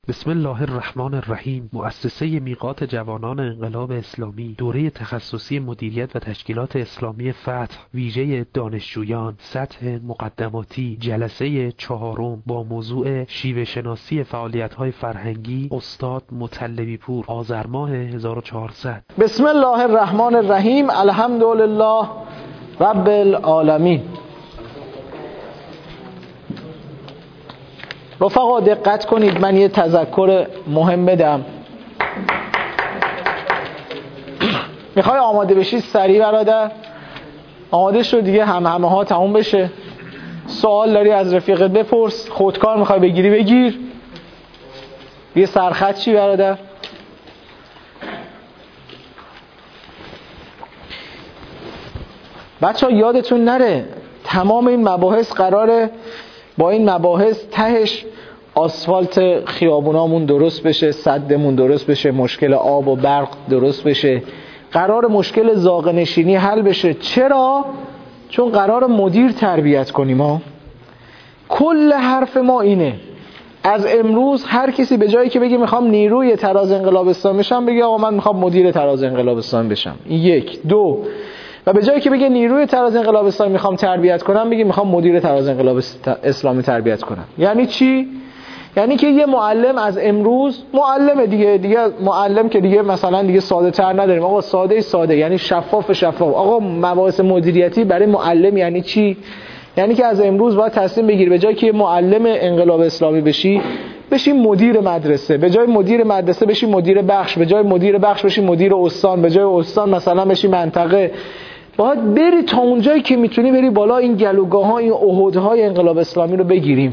بسم الله الرحمن الرحیم. مؤسسه میقات جوانان انقلاب اسلامی دوره تخصصی مدیریت و تشکیلات اسلامی فتح ویژه دانشجویان سطح مقدماتی جلسه 4 با موضوع شیوه شناسی فعالیت‌های فرهنگی استاد مطلبی پور آذر ماه 1400. بسم الله الرحمن الرحیم. الحمدلله رب العالمین. رفقا دقت کنید، من یه تذکر مهم بدم. میخوای آماده بشی سریع برادر؟ آماده شو دیگه، همه ها تموم بشه. سوال داری از رفیقت بپرس، خودکار میخوای بگیری بگیر. یه سرخط چی برادر؟ بچه ها یادتون نره تمام این مباحث قراره با این مباحث تهش آسفالت خیابونامون درست بشه، سدمون درست بشه، مشکل آب و برق درست بشه، قرار مشکل زاغه‌نشینی حل بشه. چرا؟ چون قرار مدیر تربیت کنیم ها. کل حرف ما اینه. از امروز هر کسی به جایی که بگه میخوام نیروی تراز انقلاب اسلامی بشم، بگه آقا من میخوام مدیر تراز انقلاب اسلامی بشم. این یک. دو، و به جایی که بگه نیروی تراز انقلاب اسلامی میخوام تربیت کنم، بگه میخوام مدیر تراز انقلاب اسلامی تربیت کنم. یعنی چی؟ یعنی که یه معلم از امروز معلم دیگه معلم که دیگه مثلا دیگه ساده تر نداریم. آقا ساده یعنی شفاف. آقا مباحث مدیریتی برای معلم یعنی چی؟ یعنی که از امروز باید تصمیم بگیری به جایی که معلم انقلاب اسلامی بشی مدیر مدرسه، به جای مدیر مدرسه بشی مدیر بخش، به جای مدیر بخش بشی مدیر استان، به جای استان مثلا بشی منطقه. باید بری تا اونجایی که میتونی بری بالا، این گلوگاه‌ها، این احدهای انقلاب اسلامی رو بگیریم.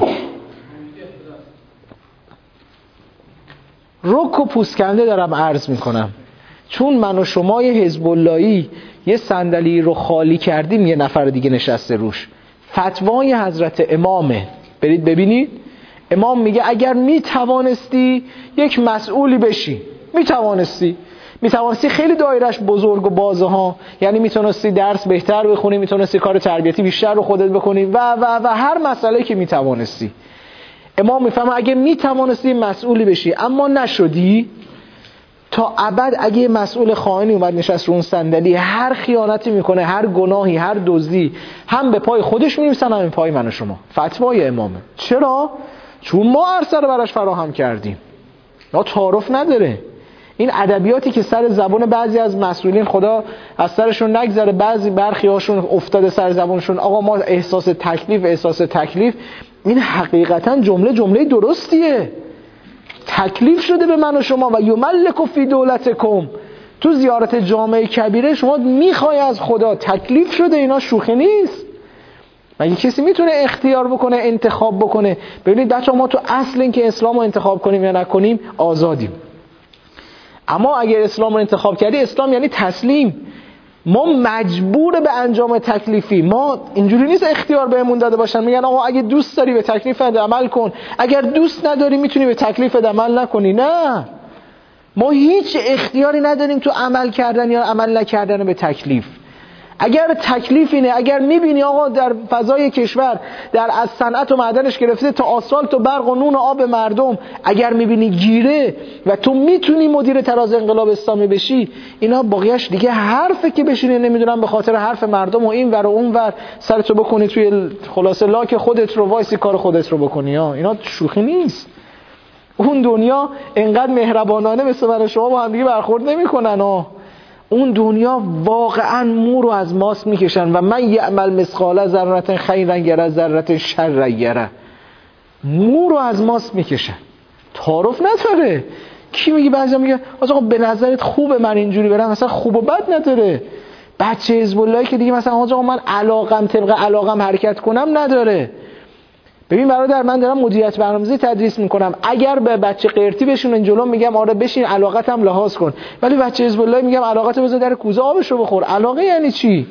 رک و پوسکنده دارم عرض میکنم، چون من و شما یه حزب اللهی یه صندلی رو خالی کردیم، یه نفر دیگه نشسته روش. فتوای حضرت امامه، برید ببینید. امام میگه اگر میتوانستی یک مسئولی بشی، میتوانستی خیلی دایرش بزرگ و بازه ها، یعنی میتونستی درس بهتر بخونی، میتونستی کار تربیتی بیشتر رو خودت بکنی و هر مسئله که میتوانستی. امام میفهمه اگه میتوانستی مسئولی بشی اما نشدی، تا ابد اگه مسئول خائنی اومد نشست رو اون صندلی، هر خیانتی میکنه، هر گناهی، هر دزدی، هم به پای خودش می‌نویسن هم به پای من و شما. فتوای امامه. چرا؟ چون ما عرصه رو براش فراهم کردیم. لا تعارف نداره. این ادبیاتی که سر زبان بعضی از مسئولین، خدا از سرشون نگذره، برخی هاشون افتاده سر زبانشون، آقا ما احساس تکلیف، این حقیقتا جمله درستیه. تکلیف شده به من و شما و یملک فی دولتکم. تو زیارت جامع کبیره شما میخوای از خدا، تکلیف شده، اینا شوخی نیست. مگه کسی میتونه اختیار بکنه، انتخاب بکنه؟ ببینید بچه‌ها، ما تو اصل این که اسلام رو انتخاب کنیم یا نکنیم آزادیم. اما اگر اسلام رو انتخاب کردی، اسلام یعنی تسلیم. ما مجبور به انجام تکلیفی. ما اینجوری نیست اختیار بهمون داده باشن میگن آقا اگه دوست داری به تکلیفت عمل کن، اگر دوست نداری میتونی به تکلیفت عمل نکنی. نه، ما هیچ اختیاری نداریم تو عمل کردن یا عمل نکردن به تکلیف. اگر تکلیف اینه، اگر میبینی آقا در فضای کشور، از صنعت و معدنش گرفته تا آسفالت و برق و نون و آب مردم، اگر میبینی گیره و تو میتونی مدیر تراز انقلاب اسلامی بشی، اینا باقیش دیگه حرفه که بشینی نمیدونم به خاطر حرف مردم و این ور و اون ور سرتو بکنی توی خلاصه لاک خودت رو وایسی کار خودت رو بکنی. اینا شوخی نیست. اون دنیا انقدر مهربانانه مثل من و شما با هم دیگه برخورد نمیکنن. اون دنیا واقعا مو رو از ماست میکشن و من یعمل مثقال ذره خیرا یره ذره شر یره. مو رو از ماست میکشن، تعارف نداره. کی میگه؟ بعضیا میگه آقا به نظرت خوبه من اینجوری برم؟ مثلا خوب و بد نداره. بچه حزب اللهی که دیگه مثلا آقا من علاقم طبق علاقم حرکت کنم نداره. ببین برادر، من دارم مدیریت برنامه‌ریزی تدریس میکنم. اگر به بچه قرتی بشونن جلو میگم آره بشین علاقتم لحاظ کن، ولی بچه حزب الله میگم علاقتو بذار در کوزه آبشو بخور. علاقه یعنی چی؟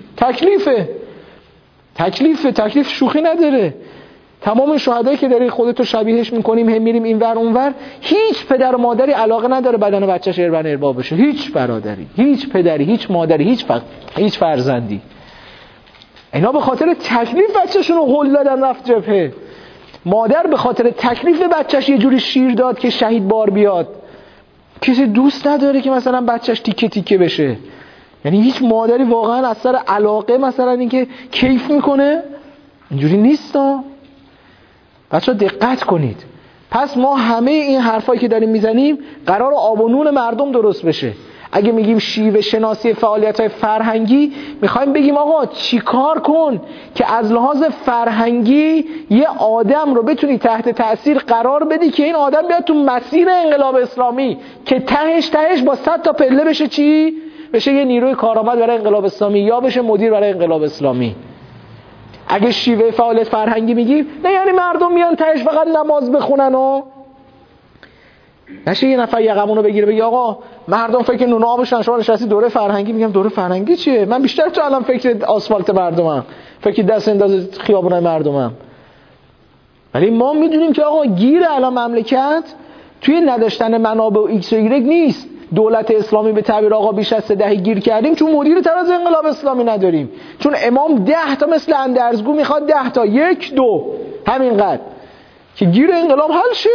تکلیف شوخی نداره. تمام شهدایی که داری خودتو شبیهش میکنیم، هم میریم این ور اون ور، هیچ پدر و مادری علاقه نداره بدن بچه‌ش اربن ارباب بشه. هیچ برادری، هیچ پدری، هیچ مادری، هیچ فرزندی. اینا به خاطر تکلیف بچه‌شون رو هول دادن رفت جبهه. مادر به خاطر تکلیف بچهش یه جوری شیر داد که شهید بار بیاد. کسی دوست نداره که مثلا بچهش تیکه تیکه بشه. یعنی هیچ مادری واقعا از سر علاقه مثلا اینکه کیف میکنه، اینجوری نیست. بچه‌ها دقت کنید. پس ما همه این حرفایی که داریم میزنیم قرار آب و نون مردم درست بشه. اگه میگیم شیوه شناسی فعالیت‌های فرهنگی، میخوایم بگیم آقا چیکار کن که از لحاظ فرهنگی یه آدم رو بتونی تحت تأثیر قرار بدی که این آدم بیاد تو مسیر انقلاب اسلامی که تهش با 100 تا پله بشه چی؟ بشه یه نیروی کارآمد برای انقلاب اسلامی یا بشه مدیر برای انقلاب اسلامی. اگه شیوه فعالیت فرهنگی میگیم نه یعنی مردم میان تهش فقط نماز بخونن و نشه یه نفر یقمونو بگیره بگی آقا مردم فکر نون آبشن، شما نشستی دوره فرهنگی. میگم دوره فرهنگی چیه؟ من بیشتر تو الان فکر آسفالت مردمم، فکر دست انداز خیابونای مردمم. ولی ما میدونیم که آقا گیر الان مملکت توی نداشتن منابع و ایکس و ایگرگ نیست. دولت اسلامی به تعبیر آقا بیش از 3 دهه گیر کردیم چون مدیر تراز انقلاب اسلامی نداریم، چون امام 10 تا مثل اندرزگو میخواد 10 تا 1 2 همینقدر که گیر انقلاب حل شه.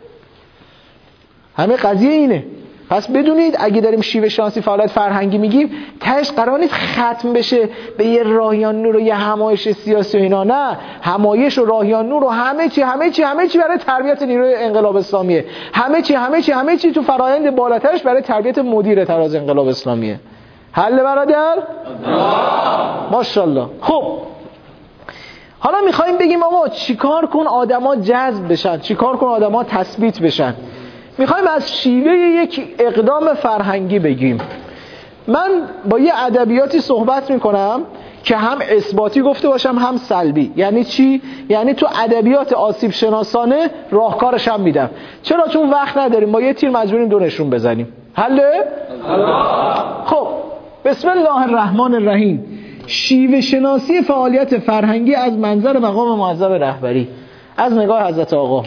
همه قضیه اینه. پس بدونید اگه داریم شیوه شناسی فعالیت فرهنگی میگیم تهش قرار نیست ختم بشه به یه راهیان نور و یه همایش سیاسی و اینا. نه، همایش و راهیان نور و همه چی برای تربیت نیروی انقلاب اسلامیه. همه چی تو فرآیند بالاترش برای تربیت مدیر تراز انقلاب اسلامیه. حل برادر؟ ماشاءالله. خب حالا میخوایم بگیم آقا چیکار کن آدما جذب بشن، چیکار کن آدما تثبیت بشن. میخوایم از شیوه یک اقدام فرهنگی بگیم. من با یه ادبیاتی صحبت میکنم که هم اثباتی گفته باشم هم سلبی. یعنی چی؟ یعنی تو ادبیات آسیب شناسانه راهکارش هم میدم. چرا؟ چون وقت نداریم، ما یه تیر مجبوریم دو نشون بزنیم. حله؟ خب بسم الله الرحمن الرحیم. شیوه شناسی فعالیت فرهنگی از منظر مقام معظم رهبری، از نگاه حضرت آقا.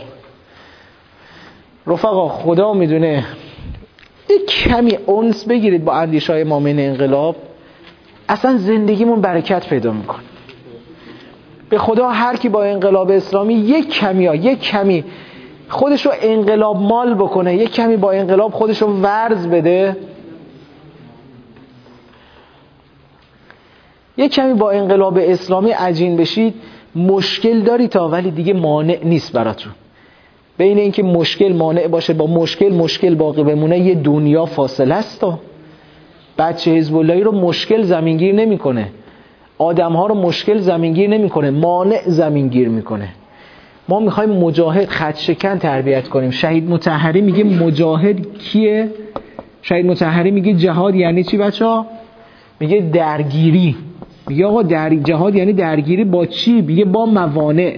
رفقا خدا میدونه یک کمی انس بگیرید با اندیشه‌های مامن انقلاب، اصلا زندگیمون برکت پیدا میکنه. به خدا هر کی با انقلاب اسلامی یک کمی خودش رو انقلاب مال بکنه، یک کمی با انقلاب خودش رو ورز بده، یک کمی با انقلاب اسلامی عجین بشید، مشکل داری تا ولی دیگه مانع نیست براتون. بین اینکه مشکل مانع باشه با مشکل باقی بمونه یه دنیا فاصله است. بچه حزب اللهی رو مشکل زمینگیر نمیکنه، آدم‌ها رو مشکل زمینگیر نمیکنه، مانع زمینگیر میکنه. ما میخوایم مجاهد خط شکن تربیت کنیم. شهید مطهری میگه مجاهد کیه؟ شهید مطهری میگه جهاد یعنی چی بچه‌ها؟ میگه درگیری. میگه آقا جهاد یعنی درگیری با چی؟ میگه با موانع.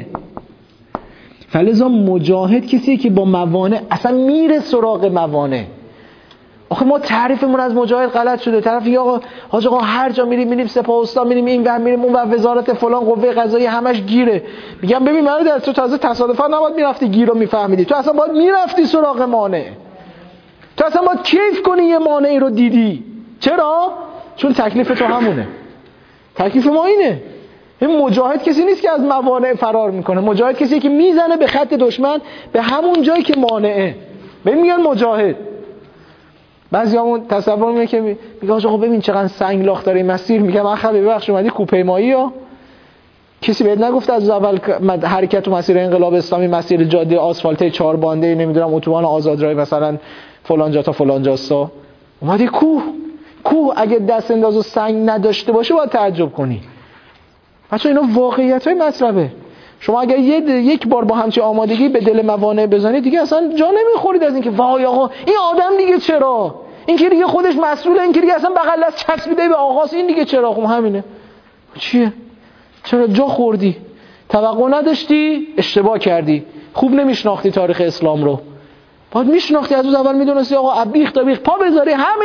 فلذا مجاهد کسیه که با موانع اصلا میره سراغ موانع. آخه ما تعریفمون از مجاهد غلط شده. طرف یا حاج آقا هر جا میریم سپاه اسلام، میریم این ور، میریم اون ور، وزارت فلان، قوه قضاییه، همش گیره. میگم ببین من در تو تازه تصادفا نباید میرفتی گیر رو میفهمیدی، تو اصلا باید میرفتی سراغ مانع. تو اصلا باید کیف کنی یه مانعی رو دیدی. چرا؟ چون تکلیف تو همونه. تکلیف ما اینه. این مجاهد کسی نیست که از موانع فرار میکنه. مجاهد کسیه که میزنه به خط دشمن به همون جایی که مانعه. ببین میگن مجاهد. بعضیامون تصور میکنه که میگه آقا ببین چقدر سنگ لاخت داره این مسیر. میگم آخه ببخش اومدی کوپیمایی ها؟ کسی بهت نگفت از اول حرکت و مسیر انقلاب اسلامی مسیر جاده آسفالته 4 بانده نمیدونم اتوبان آزادراه مثلا فلان جا تا فلان جاستا؟ اومدی کوه اگه دست انداز و سنگ نداشته باشه باید تعجب کنی. بچه اینا واقعیت‌های مطلبه. شما اگر یک بار با همچین آمادگی به دل موانع بزنید دیگه اصلا جا نمیخورید از اینکه وای آقا این آدم دیگه چرا؟ این که دیگه خودش مسئوله، این که دیگه اصلا بغل دست چسبیده به آقاست، این دیگه چرا؟ خب همینه. چیه؟ چرا جا خوردی؟ توقع نداشتی؟ اشتباه کردی. خوب نمیشناختی تاریخ اسلام رو. باید میشناختی، از اول میدونستی آقا ابیخ تا بیخ پا بذاری همه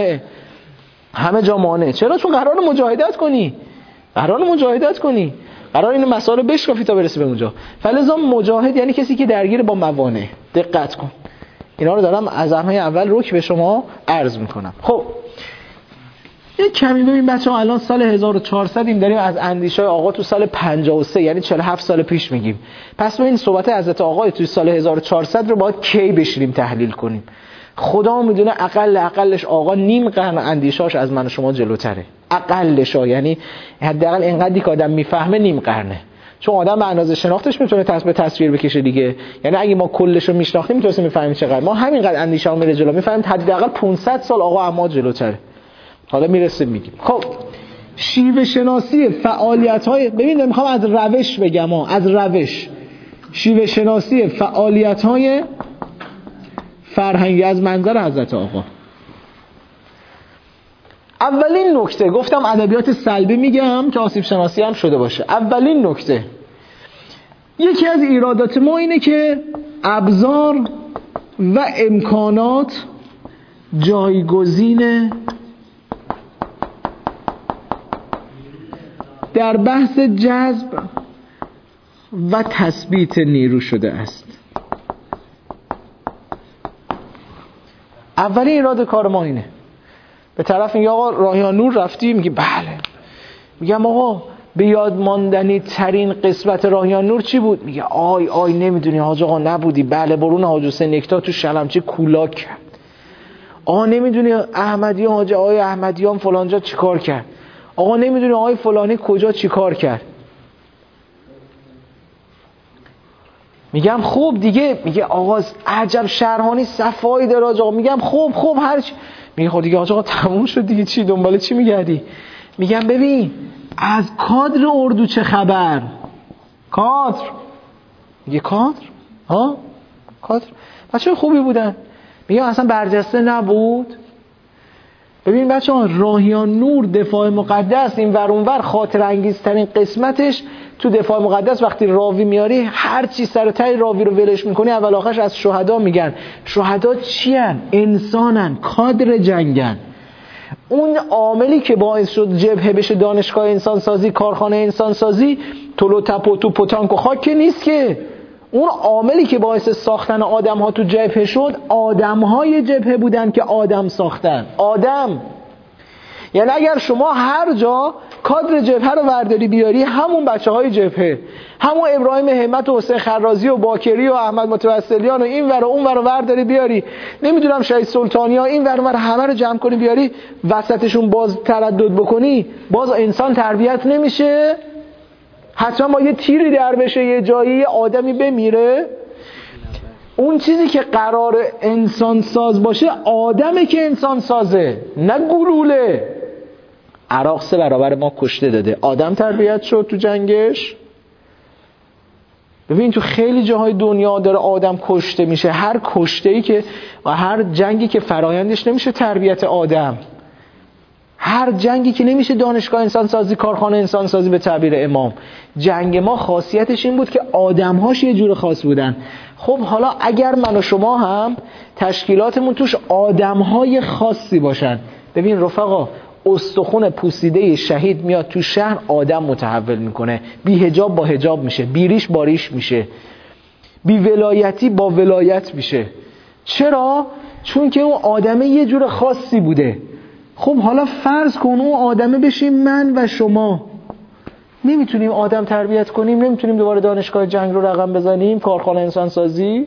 جا مانع. چرا؟ چون قرار مجاهدت کنی. قرار این مسائل رو بشکافی تا برسی به اونجا. فلذا مجاهد یعنی کسی که درگیر با موانع. دقت کن. اینا رو دارم از همه اول رک به شما عرض میکنم. خب یه کمی ببین بچه‌ها، الان سال 1400 ایم، داریم از اندیشه‌های آقا تو سال 53 یعنی 47 سال پیش میگیم. پس ببین صحبت حضرت آقا توی سال 1400 رو باید کی بشینیم تحلیل کنیم. خدا میدونه اقلش آقا نیم قرن اندیشه‌اش از من و شما جلوتره. اقلش یعنی حداقل اینقدری که آدم میفهمه نیم قرنه. چون آدم به اندازه شناختش میتونه به تصویر بکشه دیگه. یعنی اگه ما کلش رو میشناختیم میتونستیم بفهمیم چقدر. ما همینقدر اندیشه‌مون میره جلو، میفهمیم حداقل 500 سال آقا اما جلوتره. حالا میرسیم میگیم. خب شیوه شناسی فعالیت‌های، ببین میخوام از روش بگم، از روش شیوه شناسی فعالیت‌های فرهنگی از منظر حضرت آقا. اولین نکته، گفتم ادبیات سلبی میگم که آسیب شناسی هم شده باشه. اولین نکته، یکی از ایرادات ما اینه که ابزار و امکانات جایگزین در بحث جذب و تثبیت نیرو شده است. اولین ایراد کار ما اینه. به طرف میگه آقا راهیان نور رفتی؟ میگه بله. میگم آقا به یاد ماندنی ترین قسمت راهیان نور چی بود؟ میگه آی نمیدونی حاج آقا نبودی. بله برون حاج حسین نکتا تو شلمچه کولاک کرد. نمیدونی احمدیان حاج آقای احمدیان فلانجا چیکار کرد. آقا نمیدونی آقای فلانی کجا چیکار کرد. میگم خوب دیگه. میگه آقا عجب شرحانی صفایی داره آقا. میگم خوب هر چی. میگه خب دیگه آقا تموم شد دیگه، چی دنبال چی میگردی؟ میگم ببین از کادر اردو چه خبر؟ کادر. میگه کادر؟ کادر بچه خوبی بودن. میگم اصلا برجسته نبود. ببین بچه ها، راهیان نور دفاع مقدس این ور اون ور خاطر انگیزترین قسمتش تو دفاع مقدس وقتی راوی میاری هر چی سر ته راوی رو ولش میکنی اول آخرش از شهدا میگن. شهدا چی هن؟ انسانن، کادر جنگن. اون عاملی که باعث شد جبهه بشه دانشگاه انسانسازی، کارخانه انسانسازی، تلو تپ و تو پتانک و خاک که نیست که. اون عاملی که باعث ساختن آدم ها تو جبهه شد آدم های جبهه بودن که آدم ساختن. آدم یعنی اگر شما هر جا کادر جبهه رو ورداری بیاری، همون بچه های جبهه، همون ابراهیم همت و حسین خرازی و باکری و احمد متوسلیان و این ور و اون ور ورداری بیاری، نمیدونم شهید سلطانی ها این ور ور همه رو جمع کنی بیاری وسطشون باز تردد بکنی، باز انسان تربیت نمیشه. حتما با یه تیری در بشه یه جایی یه آدمی بمیره. اون چیزی که قرار انسان ساز باشه آدمه که انسان سازه، نه گلوله. عراق 3 برابر ما کشته داده، آدم تربیت شد تو جنگش. ببین تو خیلی جاهای دنیا داره آدم کشته میشه. هر کشته‌ای که و هر جنگی که فرایندش نمیشه تربیت آدم، هر جنگی که نمیشه دانشگاه انسانسازی، کارخانه انسانسازی به تعبیر امام. جنگ ما خاصیتش این بود که آدم‌هاش یه جور خاص بودن. خب حالا اگر من و شما هم تشکیلاتمون توش آدم‌های خاصی باشن، ببین رفقا استخون پوسیده شهید میاد تو شهر آدم متحول میکنه، بی حجاب با حجاب میشه، بی ریش با ریش میشه، بی ولایتی با ولایت میشه. چرا؟ چون که اون آدمه یه جور خاصی بوده. خب حالا فرض کن اون آدمه بشیم من و شما، نمیتونیم آدم تربیت کنیم؟ نمیتونیم دوباره دانشگاه جنگ رو رقم بزنیم، کارخانه انسانسازی؟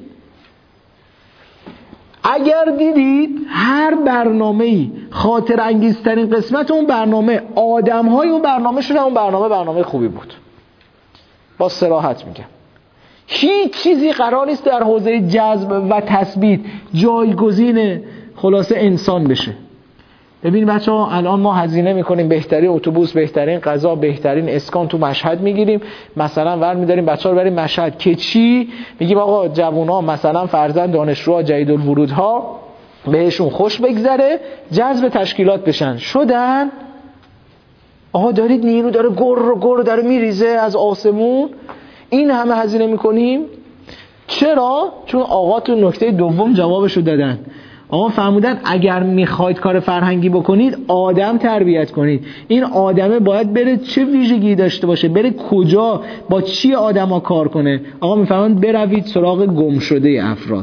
اگر دیدید هر برنامه‌ای خاطر انگیزترین قسمت اون برنامه آدم‌های اون برنامه شده، اون برنامه خوبی بود. با صراحت میگم هیچ چیزی قرار نیست در حوزه جذب و تثبیت جایگزین خلاصه انسان بشه. ببین بچه‌ها الان ما هزینه میکنیم بهترین اتوبوس، بهترین غذا، بهترین اسکان تو مشهد میگیریم، مثلا ور میداریم بچه‌ها رو بریم مشهد که چی؟ میگیم آقا جوونا مثلا فرزند دانشجوها جدید الورودها بهشون خوش بگذره، جذب تشکیلات بشن. شدن؟ آقا دارید نیرو داره گر داره میریزه از آسمون، این همه هزینه میکنیم. چرا؟ چون آقا تو نکته دوم جوابشو دادن. آقا فرمودن اگر میخواید کار فرهنگی بکنید آدم تربیت کنید. این آدمه باید بره چه ویژگی داشته باشه، بره کجا، با چی آدما کار کنه. آقا میفرمایند بروید سراغ گم شده افراد.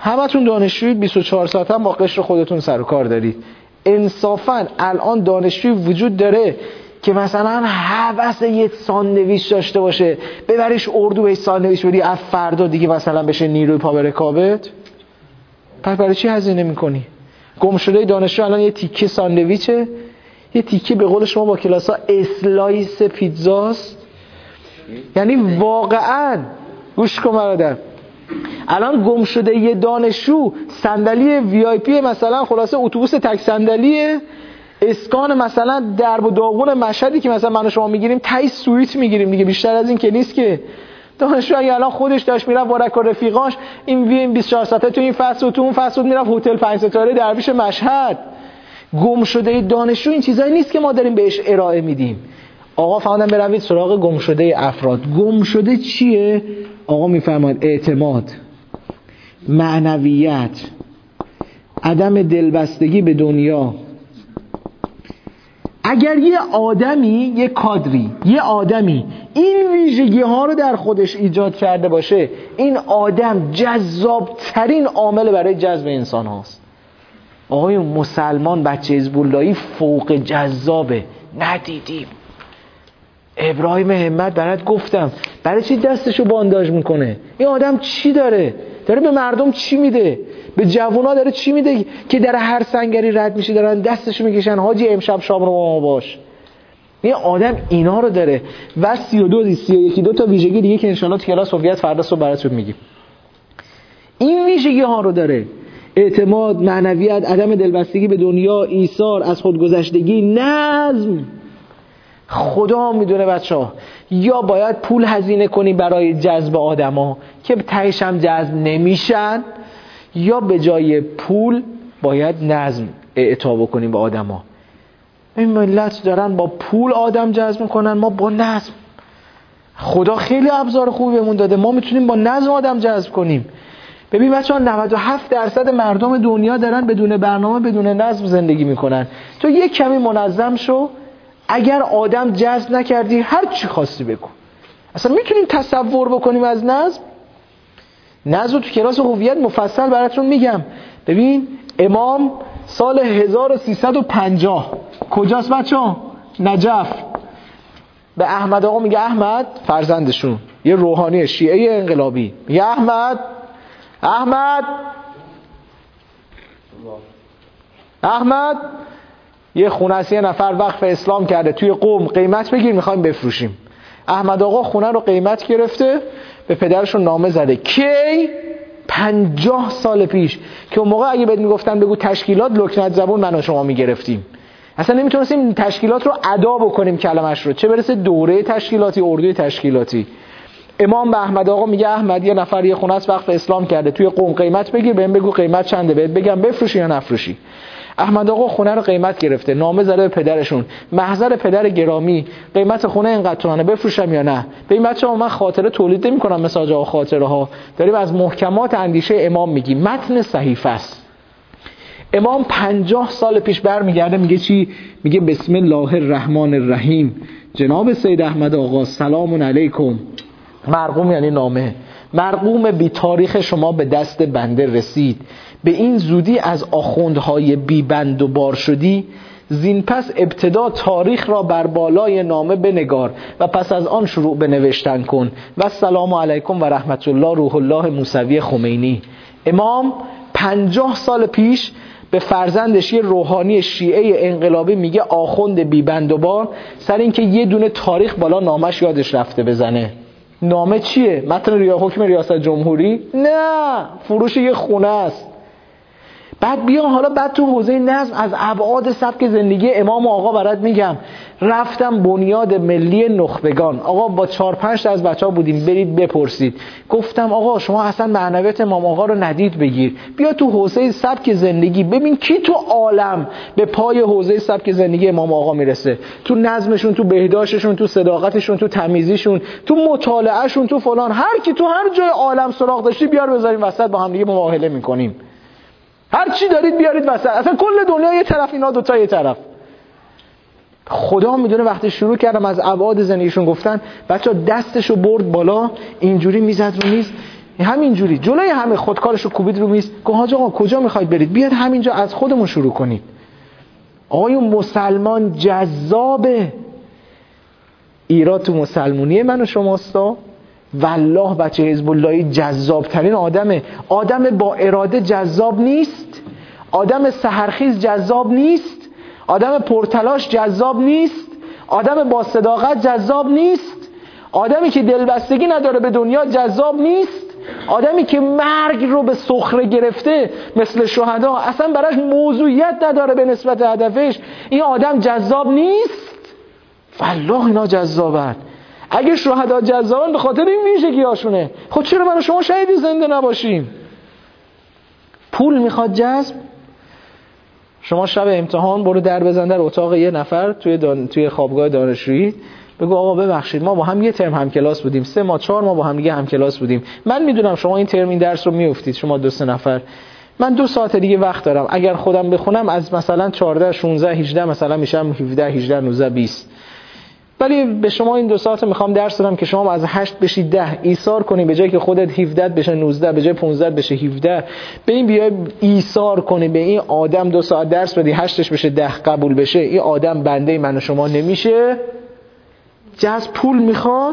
همتون دانشجویید، 24 ساعت هم با قشر خودتون سر و کار دارید. انصافاً الان دانشجوی وجود داره که مثلا هوس یه ساندویچ داشته باشه، ببریش اردو بهش ساندویچ بدی، از فردا دیگه مثلا بشه نیروی پا به رکابت؟ پس برای چی هزینه میکنی؟ گم شده دانشجو الان یه تیکه ساندویچه، یه تیکه به قول شما با کلاسا اسلایس پیتزاست. یعنی واقعا گوش کن برادر، الان گم شده یه دانشجو صندلی وی آی پی مثلا خلاصه اتوبوس تک صندلیه، اسکان مثلا درب و داغون مشهدی که مثلا من و شما میگیریم، تای سویت میگیریم دیگه، بیشتر از این که نیست که. دانشجو اگه الان خودش داشت میرفت با رفیقاش این 24 ساعته تو این فصل و تو اون فصل میرفت هتل 5 ستاره درویش مشهد. گم شده دانشجو این چیزایی نیست که ما داریم بهش ارائه میدیم. آقا فهمیدم بروید سراغ گم شده افراد. گم شده چیه؟ آقا میفرماید اعتماد، معنویت، عدم دلبستگی به دنیا. اگر یه آدمی، یه کادری، یه آدمی این ویژگی ها رو در خودش ایجاد کرده باشه، این آدم جذابترین عامل برای جذب انسان هاست. آقای مسلمان بچه حزب‌اللهی فوق جذابه، ندیدیم. ابراهیم همت برات گفتم برای چی دستشو بانداژ میکنه؟ این آدم چی داره به مردم چی میده؟ به جوونا داره چی میده که در هر سنگری رد میشه دارن دستشو میکشن حاجی امشب شام رو با ما باش؟ این آدم اینا رو داره. و 32 تا ویژگی دیگه که انشالله تو کلاس هویت فردا صبح براتون میگیم. این ویژگی ها رو داره: اعتماد، معنویت، عدم دلبستگی به دنیا، ایثار، از خودگذشتگی، نظم. خدا میدونه بچه‌ها، یا باید پول هزینه کنی برای جذب آدما که تهش هم جذب نمیشن، یا به جای پول باید نظم اعطا بکنیم به آدما. این ملت دارن با پول آدم جذب میکنن، ما با نظم. خدا خیلی ابزار خوبی بهمون داده، ما میتونیم با نظم آدم جذب کنیم. ببین بچه‌ها 97% مردم دنیا دارن بدون برنامه، بدون نظم زندگی میکنن. تو یک کمی منظم شو، اگر آدم جذب نکردی هر چی خواستی بکن. اصلا میتونیم تصور بکنیم از نظم؟ نظم تو کلاس هویت مفصل براتون میگم. ببین امام سال 1350 کجاست بچه‌ها؟ نجف. به احمد آقا میگه، احمد فرزندشون یه روحانی شیعه انقلابی، میگه احمد یه خونه است، یه نفر وقف اسلام کرده توی قم، قیمت بگیر میخوایم بفروشیم. احمد آقا خونه رو قیمت گرفته، به پدرشون نامه زده. کی؟ 50 سال پیش، که اون موقع اگه بهت میگفتن بگو تشکیلات، لکنت زبون من و شما میگرفتیم، اصلا نمیتونستیم تشکیلات رو ادا بکنیم کلمش رو، چه برسه دوره تشکیلاتی، اردوی تشکیلاتی. امام به احمد آقا میگه، احمد یه نفر یه خونه است وقف اسلام کرده توی قم، قیمت بگیر، بهم بگو قیمت چنده، بهت بگم بفروشی یا نفروشی. احمد آقا خونه رو قیمت گرفته، نامه زده به پدرشون، محضر پدر گرامی، قیمت خونه اینقدر تومنه، بفروشم یا نه؟ ببین بچه‌ها، من خاطره تولید نمی‌کنم مثل آقا خاطره ها، داریم از محکمات اندیشه امام میگیم، متن صحیفه است. امام 50 سال پیش برمیگرده میگه چی؟ میگه بسم الله الرحمن الرحیم، جناب سید احمد آقا سلام علیکم. مرقوم یعنی نامه. مرقوم بی تاریخ شما به دست بنده رسید، به این زودی از آخوندهای بی بند و بار شدی، زین پس ابتدا تاریخ را بر بالای نامه بنگار و پس از آن شروع به نوشتن کن. و سلام علیکم و رحمت الله روح الله موسوی خمینی. امام 50 سال پیش به فرزندش یه روحانی شیعه انقلابی میگه آخوند بی بند و بار، سر این که یه دونه تاریخ بالا نامش یادش رفته بزنه. نامه چیه؟ متن حکم ریاست جمهوری؟ نه، فروش یه خونه است. بعد بیا حالا بعد تو حوزه نظم از ابعاد سبک زندگی امام آقا برات میگم. رفتم بنیاد ملی نخبگان، آقا با 4-5 تا از بچه‌ها بودیم، برید بپرسید. گفتم آقا شما اصلا معنویت امام آقا رو ندید بگیر، بیا تو حوزه سبک زندگی ببین کی تو عالم به پای حوزه سبک زندگی امام آقا میرسه، تو نظمشون، تو بهداشتشون، تو صداقتشون، تو تمیزیشون، تو مطالعهشون، تو فلان. هر کی تو هر جای عالم سراغ داشتی بیار بذاریم وسط، با هم دیگه مباهله میکنیم. هر چی دارید بیارید وسط، اصلا کل دنیا یه طرف، اینا دوتا یه طرف. خدا میدونه وقتی شروع کردم از ابعاد زندگیشون گفتن، بچه‌ها دستشو برد بالا، اینجوری میزد رو میز، همینجوری جلوی همه خودکارشو کوبید رو میز، گفت حاج آقا کجا میخواید برید؟ بیاد همینجا از خودمون شروع کنید. آقایون مسلمان جذابه. ایراد تو مسلمونیه من و شماستا. والله بچه حزب اللهی جذاب ترین آدمه. آدم با اراده جذاب نیست، آدم سحرخیز جذاب نیست، آدم پرتلاش جذاب نیست، آدم با صداقت جذاب نیست، آدمی که دلبستگی نداره به دنیا جذاب نیست، آدمی که مرگ رو به سخره گرفته مثل شهدا اصلا براش موضوعیت نداره به نسبت هدفش، این آدم جذاب نیست. والله اینا جذابن. اگه شهدا جذابن به خاطر این ویژگی هاشونه. خب چرا من و شما شهیدی زنده نباشیم؟ پول میخواد جذب. شما شب امتحان برو در بزن در اتاق یه نفر توی خوابگاه دانشجویی، بگو آقا ببخشید ما با هم یه ترم هم کلاس بودیم، 3 ماه 4 ماه با هم دیگه هم کلاس بودیم، من میدونم شما این ترم این درس رو میافتید، شما 2-3 نفر، من 2 ساعت دیگه وقت دارم، اگر خودم بخونم از مثلا 14 16 18 مثلا میشم 17 18 19 20، ولی به شما این 2 ساعت میخوام درس بدم که شما از 8 بشید 10 ایثار کنی، به جایی که خودت 17 بشه 19، به جای 15 بشه 17، به این بیای ایثار کنی به این آدم 2 ساعت درس بدی 8ش بشه 10 قبول بشه، این آدم بنده من و شما نمیشه. جذب پول میخواد.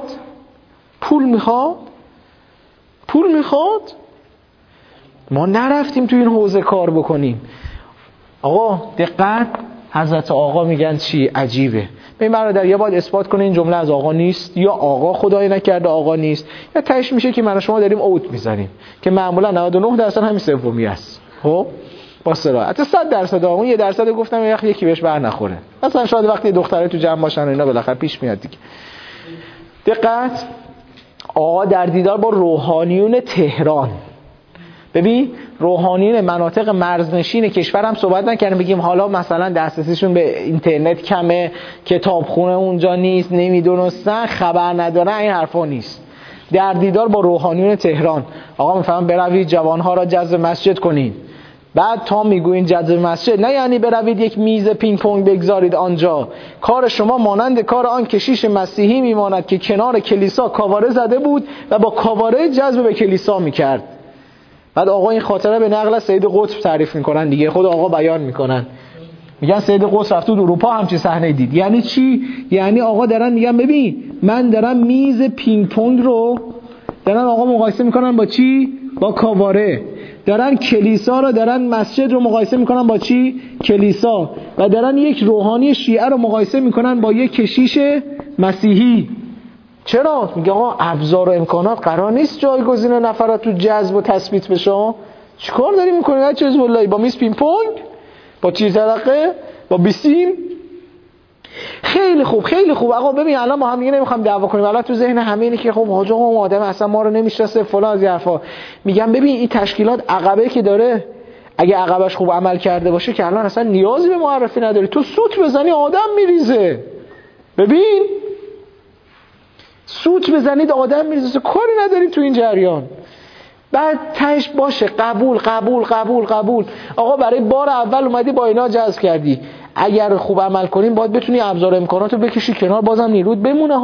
ما نرفتیم تو این حوزه کار بکنیم. آقا دقت، حضرت آقا میگن چی عجیبه. ببین برادر، یا باید اثبات کنه این جمله از آقا نیست، یا آقا خدای نکرده آقا نیست، یا تهش میشه که من و شما داریم اوت میزنیم که معمولا 99% همین سومی است. خب با صراحت 100% اون 1% گفتم یکی بهش بر نخوره، مثلا شاید وقتی دختره تو جمع باشن و اینا بالاخره پیش میاد دیگه. دقت، آقا در دیدار با روحانیون تهران، ببین روحانیون مناطق مرزنشین کشور هم صحبت نکردیم بگیم حالا مثلا دسترسیشون به اینترنت کمه، کتابخونه اونجا نیست، نمیدونستن، خبر ندارن، این حرفا نیست. در دیدار با روحانیون تهران، آقا میفهمم بروید جوانها را جذب مسجد کنید. بعد تا میگوین جذب مسجد نه یعنی بروید یک میز پینگ پونگ بگذارید آنجا، کار شما مانند کار آن کشیش مسیحی میماند که کنار کلیسا کاواره زده بود و با کاواره جذب به کلیسا میکرد. بعد آقا این خاطره به نقل از سید قطب تعریف میکنن دیگه، خود آقا بیان میکنن، میگن سید قطب رفت تو اروپا همچین صحنه دید. یعنی چی؟ یعنی آقا دارن میگن ببین من دارم میز پینگ پونگ رو دارن آقا مقایسه میکنن با چی؟ با کاواره. دارن کلیسا رو، دارن مسجد رو مقایسه میکنن با چی؟ کلیسا. و دارن یک روحانی شیعه رو مقایسه میکنن با یک کشیش مسیحی. چرا؟ میگه آقا ابزار و امکانات قرار نیست جایگزین نفرات تو جذب و تثبیت بشه. چیکار داری میکنی بچه حزب اللهی؟ با میز پینگ پونگ، با چیرترقه، با بیسیم. خیلی خوب. آقا ببین الان ما هم دیگه نمیخوام دعوا کنیم، الان تو ذهن همه اینه که خب حاج آقا اون آدم اصلا ما رو نمیشناسه فلان از این حرفا. میگم ببین این تشکیلات عقبه که داره، اگه عقبش خوب عمل کرده باشه که الان اصلا نیازی به معرفی نداری، تو سوت بزنی آدم میریزه. ببین سوت بزنید آدم میریزه، کاری نداریم تو این جریان. بعد تهش باشه قبول. آقا برای بار اول اومدی با اینا جذب کردی، اگر خوب عمل کنیم باید بتونی ابزار امکاناتو بکشی کنار، بازم نیرود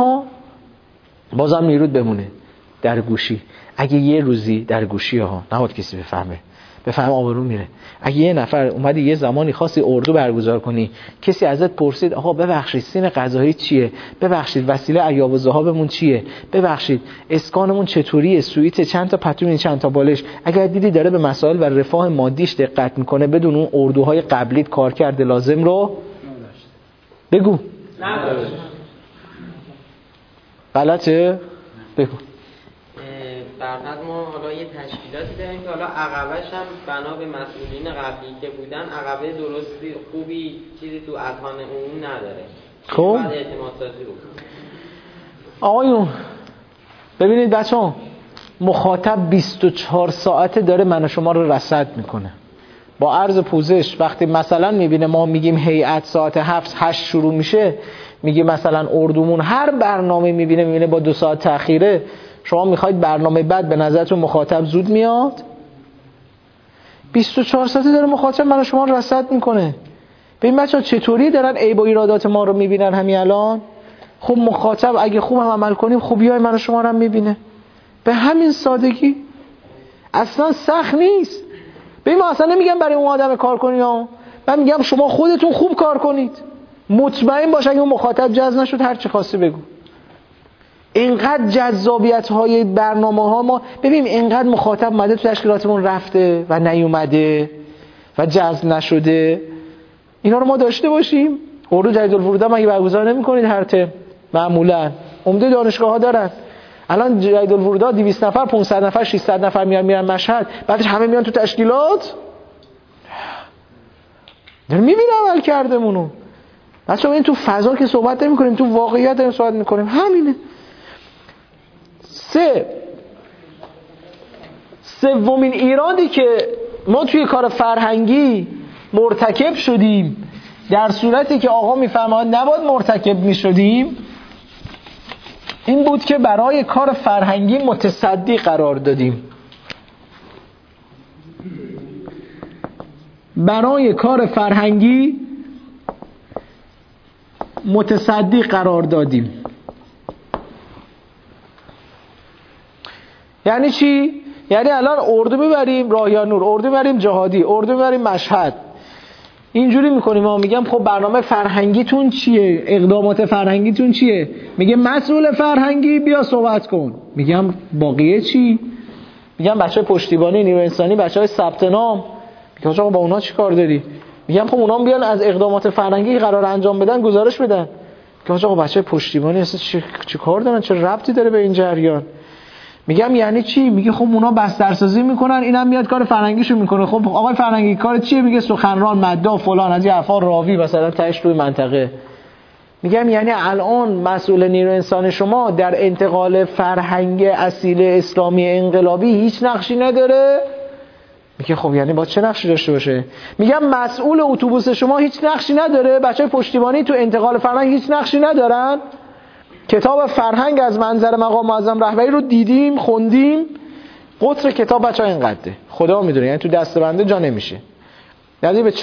بمونه در گوشی. اگه یه روزی در گوشی ها نباید کسی بفهمه آبرو میره. اگه یه نفر اومدی یه زمانی خاصی اردو برگزار کنی، کسی ازت پرسید آقا ببخشید سیم غذایی چیه، ببخشید وسیله عیاب و ذهابمون چیه، ببخشید اسکانمون چطوریه، سویت چند تا پتوین چند تا بالش، اگر دیدی داره به مسائل و رفاه مادیش دقت میکنه بدون اون اردوهای قبلیت کار کرده لازم رو بگو. غلطه؟ بگو. برنامه ما حالا یه تشکیلاتی داریم که حالا عقبش هم بنا به مسئولین قبلی که بودن عقبه درستی خوبی چیزی تو اذهان عموم نداره. خب بعد اعتماد سازی رو آقایون ببینید بچه‌ها، مخاطب 24 ساعته داره من و شما رو رصد میکنه با عرض پوزش. وقتی مثلا میبینه ما میگیم هیئت ساعت 7-8 شروع میشه، میگه مثلا اردومون هر برنامه میبینه با 2 ساعت تأخیره، شما میخواید برنامه بعد به نظرتون مخاطب زود میاد؟ 24 ساعته داره مخاطب من و شما رو رصد میکنه. ببین بچه‌ها چطوری دارن عیب و ایرادات ما رو میبینن همین الان. خب مخاطب اگه خوب هم عمل کنیم خوبیای من و شما رو هم میبینه. به همین سادگی اصلا سخت نیست. ببین من اصلا نمیگم برای اون آدم کار کنید ها، من میگم شما خودتون خوب کار کنید، مطمئن باش اگه اون مخاطب جذب نشد هر چی خواستی بگو. اینقدر جذابیت های برنامه ها ما ببین، اینقدر مخاطب اومده تو تشکیلاتمون رفته و نیومده و جذب نشده، اینا رو ما داشته باشیم. اردو جدید الورود مگه برگزار نمی‌کنید هر ترم؟ معمولا عمده دانشگاه‌ها دارن. الان جدید الورود 200 نفر 500 نفر 600 نفر میرن مشهد، بعدش همه میان تو تشکیلات. داریم می‌بینیم عمل کردمونو. بچه‌ها این تو فضا که صحبت نمی‌کنیم، تو واقعیت داریم صحبت می‌کنیم. همینه. سومین ایرادی که ما توی کار فرهنگی مرتکب شدیم، در صورتی که آقا میفرماید نباید مرتکب میشدیم، این بود که برای کار فرهنگی متصدی قرار دادیم. برای کار فرهنگی متصدی قرار دادیم. یعنی چی؟ یعنی الان اردو میبریم راهیانور، اردو میبریم جهادی، اردو میبریم مشهد، اینجوری میکنیم. ما میگم خب برنامه فرهنگیتون چیه؟ اقدامات فرهنگیتون چیه؟ میگه مسئول فرهنگی بیا صحبت کن. میگم باقیه چی؟ میگم بچهای پشتیبانی، نیروی انسانی، بچهای ثبت نام. میگم آقا با اونا چی کار داری؟ میگم خب اونا بیان از اقدامات فرهنگی قرار انجام بدن گزارش بدن. میگم آقا بچهای پشتیبانی اصلا چی کار دارن؟ چه ربطی داره به این جریان؟ میگم یعنی چی؟ میگه خب اونا بسترسازی میکنن، اینم میاد کار فرهنگیشو میکنه. خب آقای فرهنگی کار چیه؟ میگه سخنران، مداح، فلان، از این حرفا، راوی مثلا تاش روی منطقه. میگم یعنی الان مسئول نیروی انسان شما در انتقال فرهنگ اصیل اسلامی انقلابی هیچ نقشی نداره؟ میگه خب یعنی با چه نقشی داشته باشه؟ میگم مسئول اتوبوس شما هیچ نقشی نداره؟ بچهای پشتیبانی تو انتقال فرهنگ هیچ نقشی ندارن؟ کتاب فرهنگ از منظر مقام معظم رهبری رو دیدیم، خوندیم. قطر کتاب بچه‌ها اینقدره، خدا میدونه، یعنی تو دستبنده جا نمیشه. یعنی به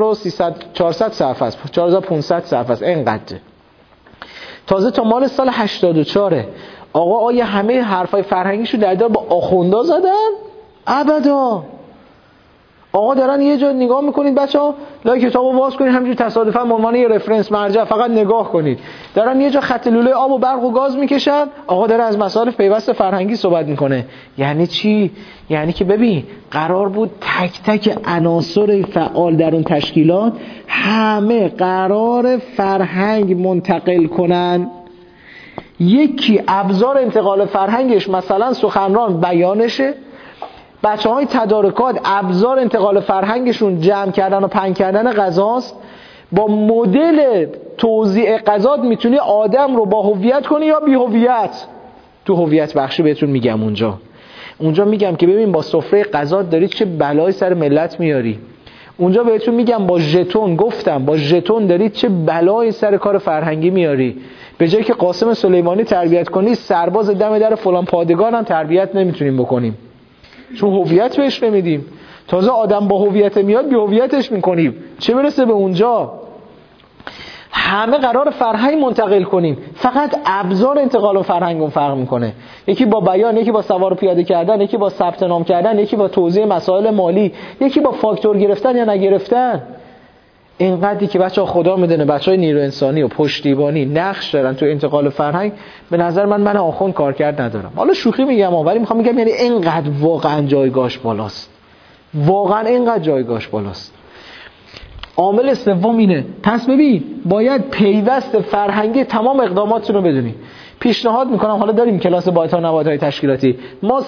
400 صفحه است، 4500 صفحه است، اینقدره. تازه تا مال سال 84 آقا آیا همه حرفای فرهنگیشو در با آخوندا زدن؟ ابدا. آقا دارن یه جا نگاه میکنید بچه‌ها، لای کتابو باز کنید همینجوری تصادفاً به عنوان یه رفرنس مرجع فقط نگاه کنید. دارن یه جا خط لوله آب و برق و گاز میکشن، آقا داره از مسائل پیوست فرهنگی صحبت میکنه. یعنی چی؟ یعنی که ببین قرار بود تک تک عناصر فعال در اون تشکیلات همه قرار فرهنگ منتقل کنن. یکی ابزار انتقال فرهنگش مثلا سخنران بیانشه، بچه‌های تدارکات ابزار انتقال فرهنگشون جمع کردن و پنگ کردن غذاست. با مدل توزیع غذا میتونی آدم رو با هویت کنی یا بی هویت. تو هویت بخشی بهتون میگم اونجا میگم که ببین با سفره غذا داری چه بلایی سر ملت میاری. اونجا بهتون میگم با ژتون، گفتم با ژتون داری چه بلایی سر کار فرهنگی میاری. به جایی که قاسم سلیمانی تربیت کنی، سرباز دم در فلان پادگان هم تربیت نمیتونیم بکنیم، چون هویت بهش نمیدیم. تازه آدم با هویت میاد بی هویتش میکنیم، چه برسه به اونجا. همه قرار فرهنگ منتقل کنیم، فقط ابزار انتقال و فرهنگ اون فرق میکنه. یکی با بیان، یکی با سوار پیاده کردن، یکی با ثبت نام کردن، یکی با توزیع مسائل مالی، یکی با فاکتور گرفتن یا نگرفتن. اینقدری که بچه‌ها خدا میدونه بچه‌های نیروی انسانی و پشتیبانی نقش دارن تو انتقال فرهنگ. به نظر من آخوند کار کرد ندارم. حالا شوخی میگم ولی میخوام میگم یعنی اینقدر واقعا جایگاهش بالاست، واقعا اینقدر جایگاهش بالاست. عامل سوم اینه. پس ببین باید پیوست فرهنگی تمام اقداماتتون رو بدونی. پیشنهاد میکنم، حالا داریم کلاس بایدها نبایدهای تشکیلاتی، ما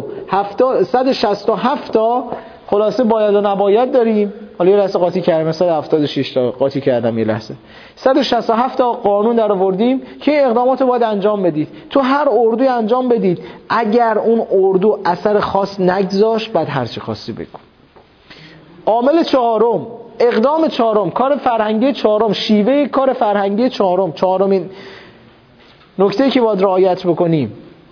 167 تا خلاصه باید و نباید داریم. حالا یه لحظه قاطی کردم، مثلا 76 تا قاطی کردم، یه لحظه 167 تا قانون در آوردیم که اقدامات باید انجام بدید. تو هر اردوی انجام بدید. اگر اون اردو اثر خاص نگذاشت بعد هر چی خاصی بگو. عامل چهارم، اقدام چهارم، کار فرهنگی چهارم، شیوه کار فرهنگی چهارمین نکته که باید رعایت بکنیم.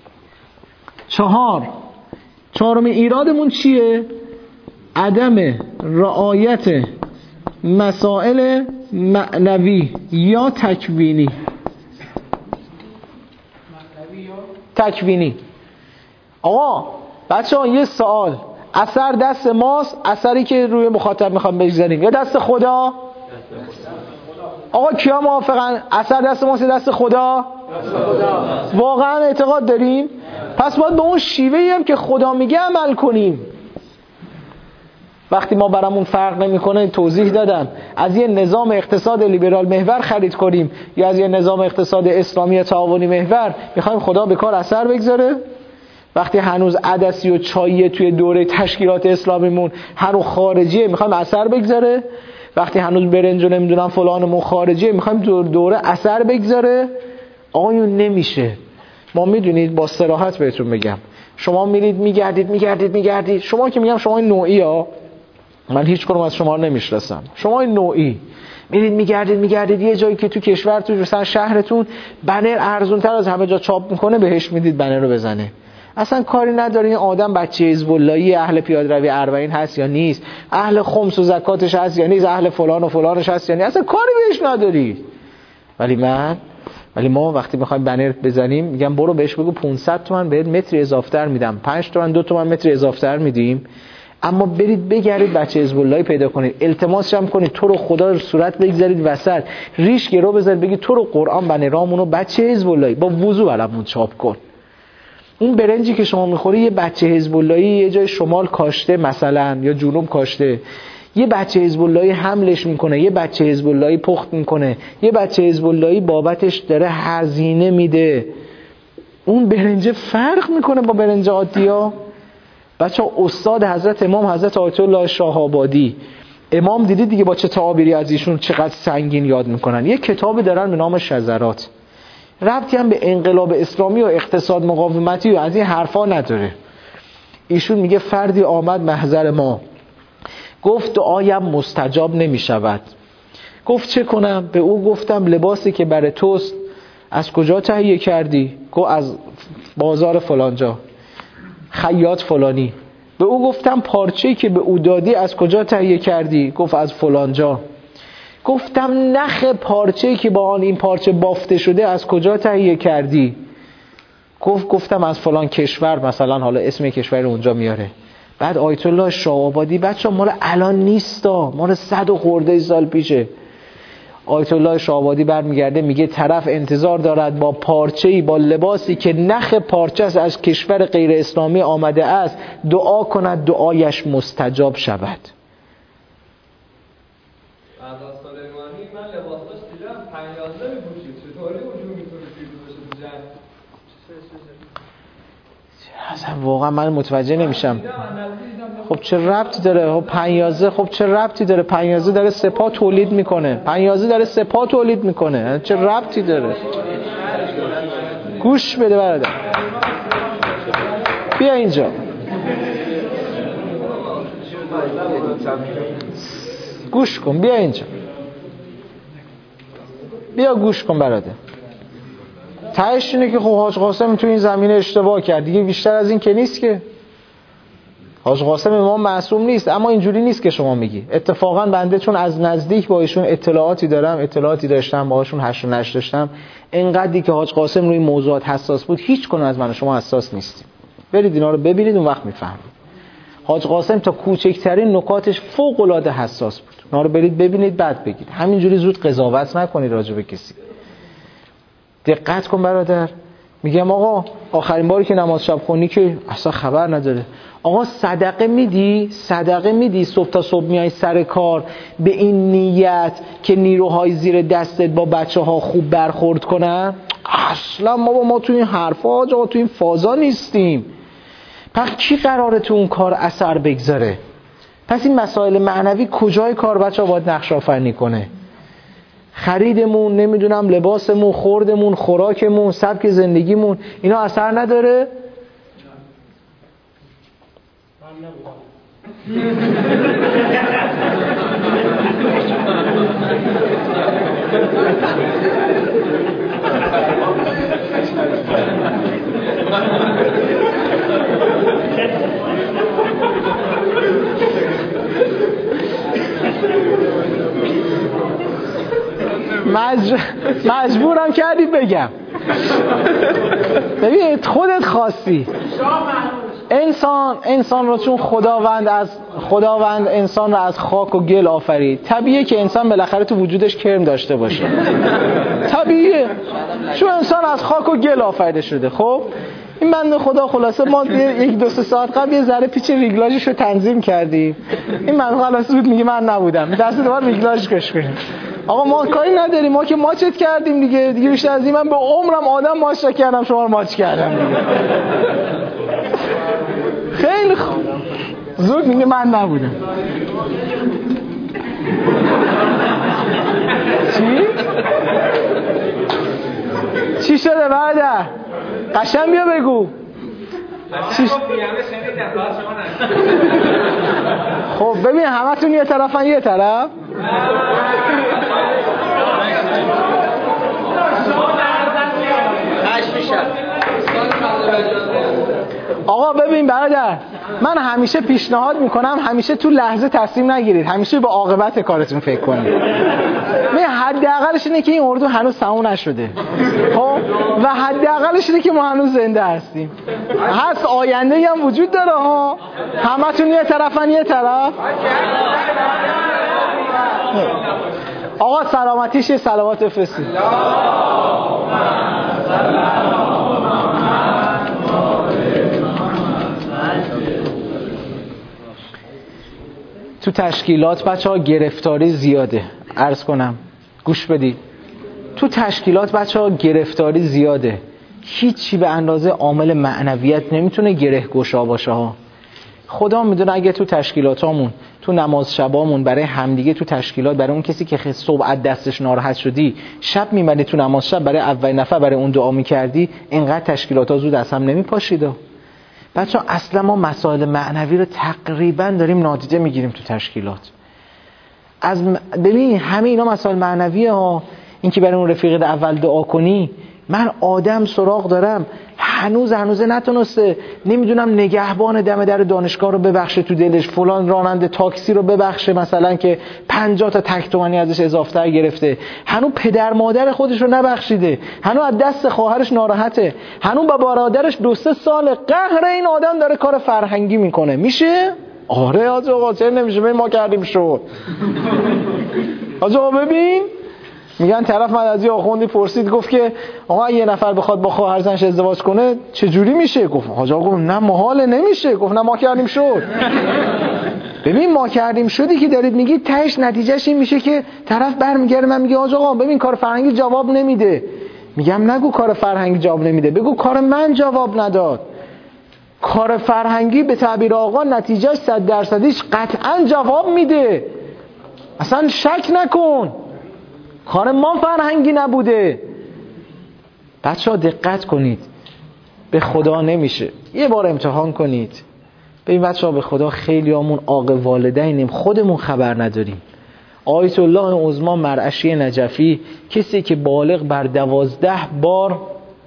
چهارمین ایرادمون چیه؟ عدم رعایت مسائل معنوی یا تکوینی. آقا بچه‌ها یه سوال، اثر دست ماست، اثری که روی مخاطب میخوام بگذاریم، یا دست خدا؟ آقا کیا موافقن اثر دست ماست یا دست خدا؟ واقعا اعتقاد داریم؟ پس باید به اون شیوهی هم که خدا میگه عمل کنیم. وقتی ما برامون فرق نمیکنه، توضیح دادم، از یه نظام اقتصاد لیبرال محور خرید کنیم یا از یه نظام اقتصاد اسلامی تعاونی محور، میخوایم خدا به کار اثر بگذاره؟ وقتی هنوز عدسی و چاییه توی دوره تشکیلات اسلامیمون، هنوز خارجیه، میخوایم اثر بگذاره؟ وقتی هنوز برنج و نمیدونم فلانمون خارجیه، میخوایم دوره اثر بگذاره؟ آقایون نمیشه. ما میدونید، با صراحت بهتون بگم، شما میرید میگردید، شما که میگم شما نوعی ها، من هیچ کدوم از شما رو نمیشناسم، شما نوعی میرید میگردید یه جایی که تو کشورتون، مثلا شهرتون بنر ارزونتر از همه جا چاپ میکنه، بهش میدید بنر رو بزنه. اصلا کاری نداره این آدم بچه حزب اللهی، اهل پیاده‌روی اربعین هست یا نیست، اهل خمس و زکاتش هست یا نیست، اهل فلان و فلانش هست یا نیست، اصلا کاری بهش نداری. ولی ما وقتی میخوایم بنر بزنیم، میگم برو بهش بگو 500 تومن بهت متر اضافه‌تر میدم، 5 تومن 2 تومن متر اضافه‌تر میدیم، اما برید بگردید بچه حزب اللهی پیدا کنید، التماسش هم کنید، تو رو خدا رو صورت بگذارید وسط، ریش گرو بذارید، بگید تو رو قرآن بنرامونو بچه حزب اللهی با وضو برامون چاپ کن. اون برنجی که شما میخوری یه بچه حزب اللهی یه جای شمال کاشته مثلا یا جنوب کاشته، یه بچه حزب اللهی حملش میکنه، یه بچه حزب اللهی پخت میکنه، یه بچه حزب اللهی بابتش داره هزینه میده. اون برنج فرق میکنه با برنج عادی‌ها. بچه‌ها استاد حضرت امام حضرت آیت الله شاه آبادی، امام دیدید دیگه با چه تعابیری از ایشون چقدر سنگین یاد میکنن. یه کتابی دارن به نام شذرات، ربطی هم به انقلاب اسلامی و اقتصاد مقاومتی و از این حرفا نداره. ایشون میگه فردی آمد محضر ما، گفت دعایم مستجاب نمیشود. گفت چه کنم؟ به او گفتم لباسی که برای توست از کجا تهیه کردی؟ گفت از بازار فلانجا، خیاط فلانی. به او گفتم پارچه‌ای که به او دادی از کجا تهیه کردی؟ گفت از فلانجا. گفتم نخ پارچه‌ای که با آن این پارچه بافته شده از کجا تهیه کردی؟ گفتم از فلان کشور، مثلا حالا اسم کشور اونجا میاره. بعد آیت الله شاه آبادی، بچه مال الان نیستا، مال 100 و خورده سال پیشه. آیت الله شاه آبادی برمیگرده میگه طرف انتظار دارد با پارچه‌ای، با لباسی که نخ پارچه از کشور غیر اسلامی آمده است دعا کند، دعایش مستجاب شود. من لباساش دیدم 5-11 میپوشید، چطوری اونجور میتونه پیروز بشه تو جنگ؟ اصلا واقعا من متوجه نمیشم. خب چه ربطی داره؟ خب 5-11 خب چه ربطی داره؟ 5-11 داره سپاه تولید میکنه، 5-11 داره سپاه تولید میکنه، چه ربطی داره؟ گوش بده برادر، بیا اینجا، گوش کن، بیا اینجا، بیا گوش کن برادر. تهش اینه که خب حاج قاسم تو این زمینه اشتباه کرد دیگه، بیشتر از این که نیست که. حاج قاسم امام معصوم نیست، اما اینجوری نیست که شما میگی. اتفاقا بنده چون از نزدیک با ایشون اطلاعاتی داشتم، باهاشون هشت و نشت داشتم، اینقدری که حاج قاسم روی موضوعات حساس بود، هیچ کنون از من و شما حساس نیستیم. برید اینا رو ببینید، اون وقت میفهمید. حاج قاسم تا کوچکترین نکاتش فوق العاده حساس بود. اونا رو برید ببینید بعد بگید. همینجوری زود قضاوت نکنید راجع به کسی. دقت کن برادر. میگم آقا آخرین باری که نماز شب خونی که اصلا خبر نداره. آقا صدقه میدی صبح تا صبح میای سر کار به این نیت که نیروهای زیر دستت با بچه‌ها خوب برخورد کنن؟ اصلا ما تو این حرفا تو این فازا نیستیم. پس کی قراره تو اون کار اثر بگذاره؟ پس این مسائل معنوی کجای کار بچه‌ها باید نقش آفرینی کنه؟ خریدمون، نمیدونم لباسمون، خوردمون، خوراکمون، سبک زندگیمون، اینا اثر نداره؟ مجبورم کردی بگم. ببین خودت خواستی. انسان رو چون خداوند انسان رو از خاک و گل آفرید، طبیعیه که انسان بالاخره تو وجودش کرم داشته باشه. طبیعیه، چون انسان از خاک و گل آفریده شده. خب این بنده خدا خلاصه ما یک دو سه ساعت قبل یه ذره پیچ ریگلاژش رو تنظیم کردیم. این بنده خلاص بود میگه من نبودم، دست دوباره ریگلاژ کش کنیم. آقا ما کاری نداریم، ما که ماچت کردیم دیگه بیشتر از این من به عمرم آدم ماچ کردم، شما رو ماچ کردم دیگه. خیلی خوب، زود میگه من نبودم. چی شده برادر؟ قشنگ بیا بگو. خب ببین همتون یه طرفن یه طرف. آقا ببین برادر، من همیشه پیشنهاد میکنم همیشه تو لحظه تصمیم نگیرید، همیشه با عاقبت کارتون فکر کنید. حداقلش اینه که این اردو هنوز تموم نشده. خب و حداقلش اینه که ما هنوز زنده هستیم. هست آینده هم وجود داره ها. همتون یه طرفن یه طرف. آقا سلامتیش یه صلوات بفرستید. تو تشکیلات بچه‌ها گرفتاری زیاده. عرض کنم گوش بدید، تو تشکیلات بچه‌ها گرفتاری زیاده. هیچی به اندازه عامل معنویت نمیتونه گره گشا باشه ها. خدا میدونه اگه تو تشکیلاتامون، تو نماز شبامون برای همدیگه، تو تشکیلات برای اون کسی که صبح از دستش ناراحت شدی، شب میمدی تو نماز شب برای اولین نفر برای اون دعا میکردی، اینقدر تشکیلات‌ها زود از هم نمیپاشید. بچه ها اصلا ما مسائل معنوی رو تقریبا داریم نادیده میگیریم تو تشکیلات. ببین همه اینا مسائل معنویه ها. این که برای اون رفیق اول دعا کنی، من آدم سراغ دارم هنوز نتونسته، نمیدونم نگهبان دم در دانشگاه رو ببخشه تو دلش، فلان راننده تاکسی رو ببخشه مثلا که 50 تا تک تومانی ازش اضافه‌تر گرفته، هنوز پدر مادر خودش رو نبخشیده، هنوز از دست خواهرش ناراحته، هنوز با برادرش 2-3 سال قهر این آدم داره کار فرهنگی میکنه. میشه؟ آره آقا چرا نمیشه؟ ما کردیم شد. آقا ببین میگن طرف من از یه آخوندی پرسید، گفت که آقا یه نفر بخواد با خواهر زنش ازدواج کنه چه جوری میشه؟ گفت حاج آقا گفت نه محاله نمیشه. گفت نه ما کردیم شد. ببین ما کردیم شدی که دارید میگید تهش نتیجهش این میشه که طرف برمیگره من میگه حاج آقا ببین کار فرهنگی جواب نمیده. میگم نگو کار فرهنگی جواب نمیده، بگو کار من جواب نداد. کار فرهنگی به تعبیر آقا نتیجهش 100% قطعا جواب میده، اصلا شک نکن. کار ما فرهنگی نبوده. بچه ها دقت کنید، به خدا نمیشه. یه بار امتحان کنید. ببین بچه ها به خدا خیلی همون عاق والدینیم، خودمون خبر نداریم. آیت الله عظما مرعشی نجفی، کسی که بالغ بر 12 بار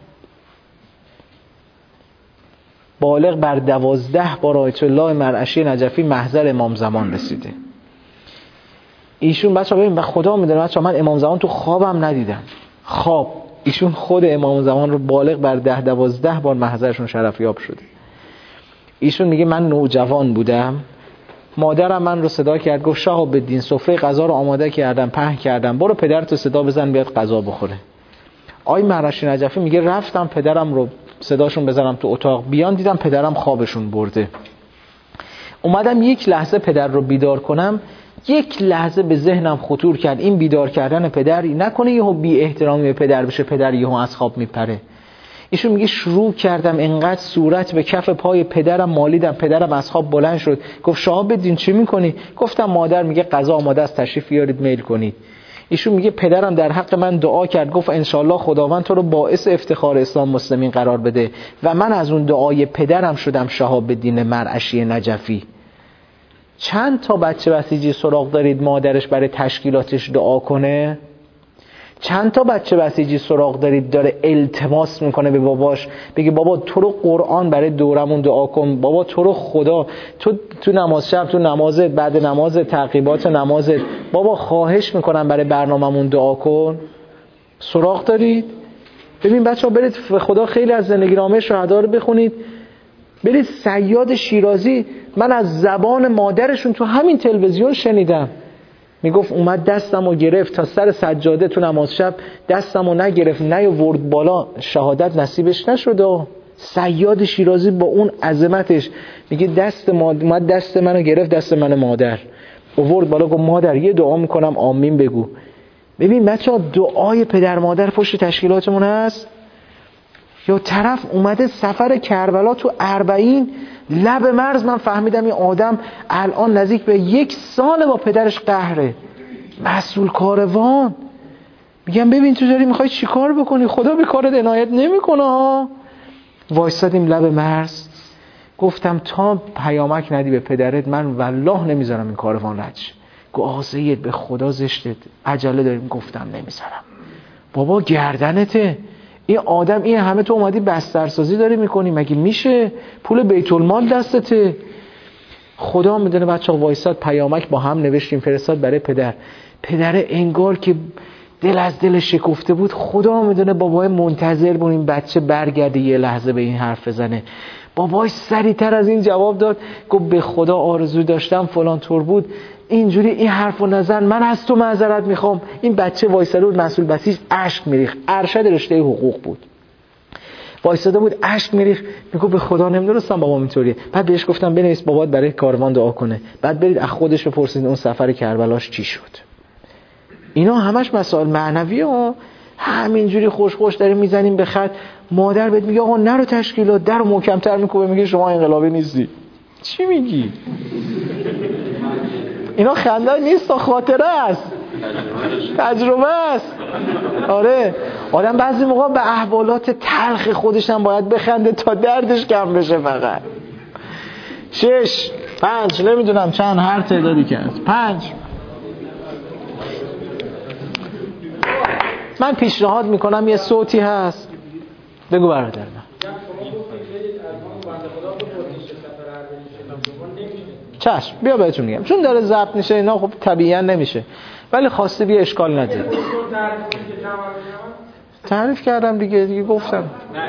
آیت الله مرعشی نجفی محضر امام زمان رسیده. ایشون بچه‌ها ببین به خدا میدونه بچه‌ها من امام زمان تو خوابم ندیدم. ایشون خود امام زمان رو بالغ بر 10-12 بار محضرشون شرفیاب شده. ایشون میگه من نوجوان بودم، مادرم من رو صدا کرد، گفت شهاب الدین سفره غذا رو آماده کردم، پهن کردم، برو پدرتو صدا بزن بیاد غذا بخوره. آقای مرعشی نجفی میگه رفتم پدرم رو صداشون بزنم تو اتاق، بیان دیدم پدرم خوابشون برده. اومدم یک لحظه پدر رو بیدار کنم، یک لحظه به ذهنم خطور کرد این بیدار کردن پدری نکنه یهو بی احترامی به پدر بشه، پدر یهو از خواب میپره. ایشون میگه شروع کردم انقدر صورت به کف پای پدرم مالیدم، پدرم از خواب بلند شد، گفت شهاب الدین چی میکنی؟ گفتم مادر میگه غذا آماده است تشریف بیارید میل کنید. ایشون میگه پدرم در حق من دعا کرد، گفت انشالله خداوند تو رو باعث افتخار اسلام مسلمین قرار بده و من از اون دعای پدرم شدم شهاب الدین مرعشی نجفی. چند تا بچه بسیجی سراغ دارید مادرش برای تشکیلاتش دعا کنه؟ چند تا بچه بسیجی سراغ دارید داره التماس میکنه به باباش بگه بابا تو رو قرآن برای دورمون دعا کن، بابا تو رو خدا تو نماز شب، تو نمازت، بعد نماز تعقیبات نمازت، بابا خواهش میکنم برای برنامه‌مون دعا کن؟ سراغ دارید؟ ببین بچه‌ها برید خدا خیلی از زندگی نامه شهدا رو بخونید. برید صیاد شیرازی، من از زبان مادرشون تو همین تلویزیون شنیدم، میگفت اومد دستمو گرفت تا سر سجاده تو نماز شب، دستمو نگرفت نیاورد بالا، شهادت نصیبش نشد. صیاد شیرازی با اون عظمتش میگه دست منو گرفت، دست من مادر آورد بالا، گفت مادر یه دعا میکنم آمین بگو. ببین بچه‌ها دعای پدر مادر پشت تشکیلاتمون هست. یا طرف اومده سفر کربلا تو 40 لب مرز، من فهمیدم این آدم الان نزدیک به 1 سال با پدرش قهره، مسئول کاروان. میگم ببین تو داری میخوای چی کار بکنی، خدا به کارت عنایت نمیکنه ها. وایسادیم لب مرز، گفتم تا پیامک ندی به پدرت من والله نمیذارم این کاروان رد شه. گفت آقا سید به خدا زشتت، عجله داریم. گفتم نمیذارم. بابا گردنته این آدم، این همه تو اومدی بسترسازی داری میکنی، مگه میشه؟ پول بیت المال دستته. خدا میدونه بچه‌ها وایساد، پیامک با هم نوشتیم فرستاد برای پدر. پدر انگار که دل از دل شکفته بود. خدا میدونه بابای منتظر بود این بچه برگرده یه لحظه به این حرف بزنه. بابای سریعتر از این جواب داد، گفت به خدا آرزو داشتم فلان طور بود، اینجوری این حرفو نزن، من از تو معذرت میخوام. این بچه وایساده بود، مسئول بسیج اشک میریخت، ارشد رشته حقوق بود، وایساده بود اشک میریخت، میگه به خدا نمیدونستم بابام اینطوریه. بعد بهش گفتم بنویس بابات برای کاروان دعا کنه، بعد برید از خودش بپرسید اون سفر کربلاش چی شد. اینا همش مسائل معنویه ها. همینجوری خوش خوش داریم میزنیم به خط. مادر بهت میگه آقا نرو تشکیلات، درو محکم‌تر میکوبه، میگه شما انقلابی نیستی. چی میگی؟ اینا خنده نیست، خاطره است، تجربه است. آره آدم بعضی موقع به احوالات تلخ خودش هم باید بخنده تا دردش کم بشه. فقط 6 5 نمیدونم چند هر تعدادی که هست 5. من پیشنهاد میکنم یه صوتی هست، بگو برادر من. چشم بیا بهتون میگم، چون داره ضبط میشه اینا خب طبیعیاً نمیشه، ولی خواسته بیا اشکال نداره. تعریف کردم دیگه گفتم.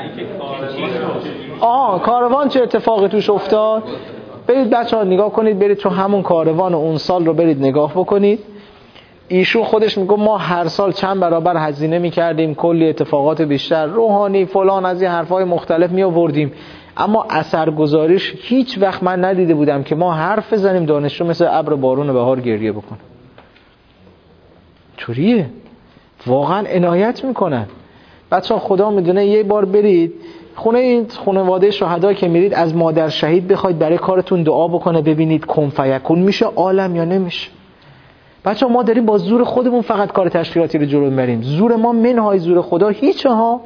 کاروان چه اتفاقی توش افتاد. برید بچه‌ها نگاه کنید، برید تو همون کاروان اون سال رو برید نگاه بکنید. ایشون خودش میگه ما هر سال چند برابر هزینه میکردیم، کلی اتفاقات بیشتر روحانی فلان از این حرفای مختلف می آوردیم، اما اثرگذاریش هیچ وقت من ندیده بودم که ما حرف بزنیم دانشجو مثل ابر بارون بهار گریه بکنه. چوریه واقعا عنایت میکنن. بچه‌ها خدا میدونه یه بار برید خونه این خانواده شهدا که میرید، از مادر شهید بخواید برای کارتون دعا بکنه، ببینید کن فیکون میشه عالم یا نمیشه. بچه‌ها ما داریم با زور خودمون فقط کار تشکیلاتی رو جلو میبریم. زور ما منهای زور خدا هیچه ها.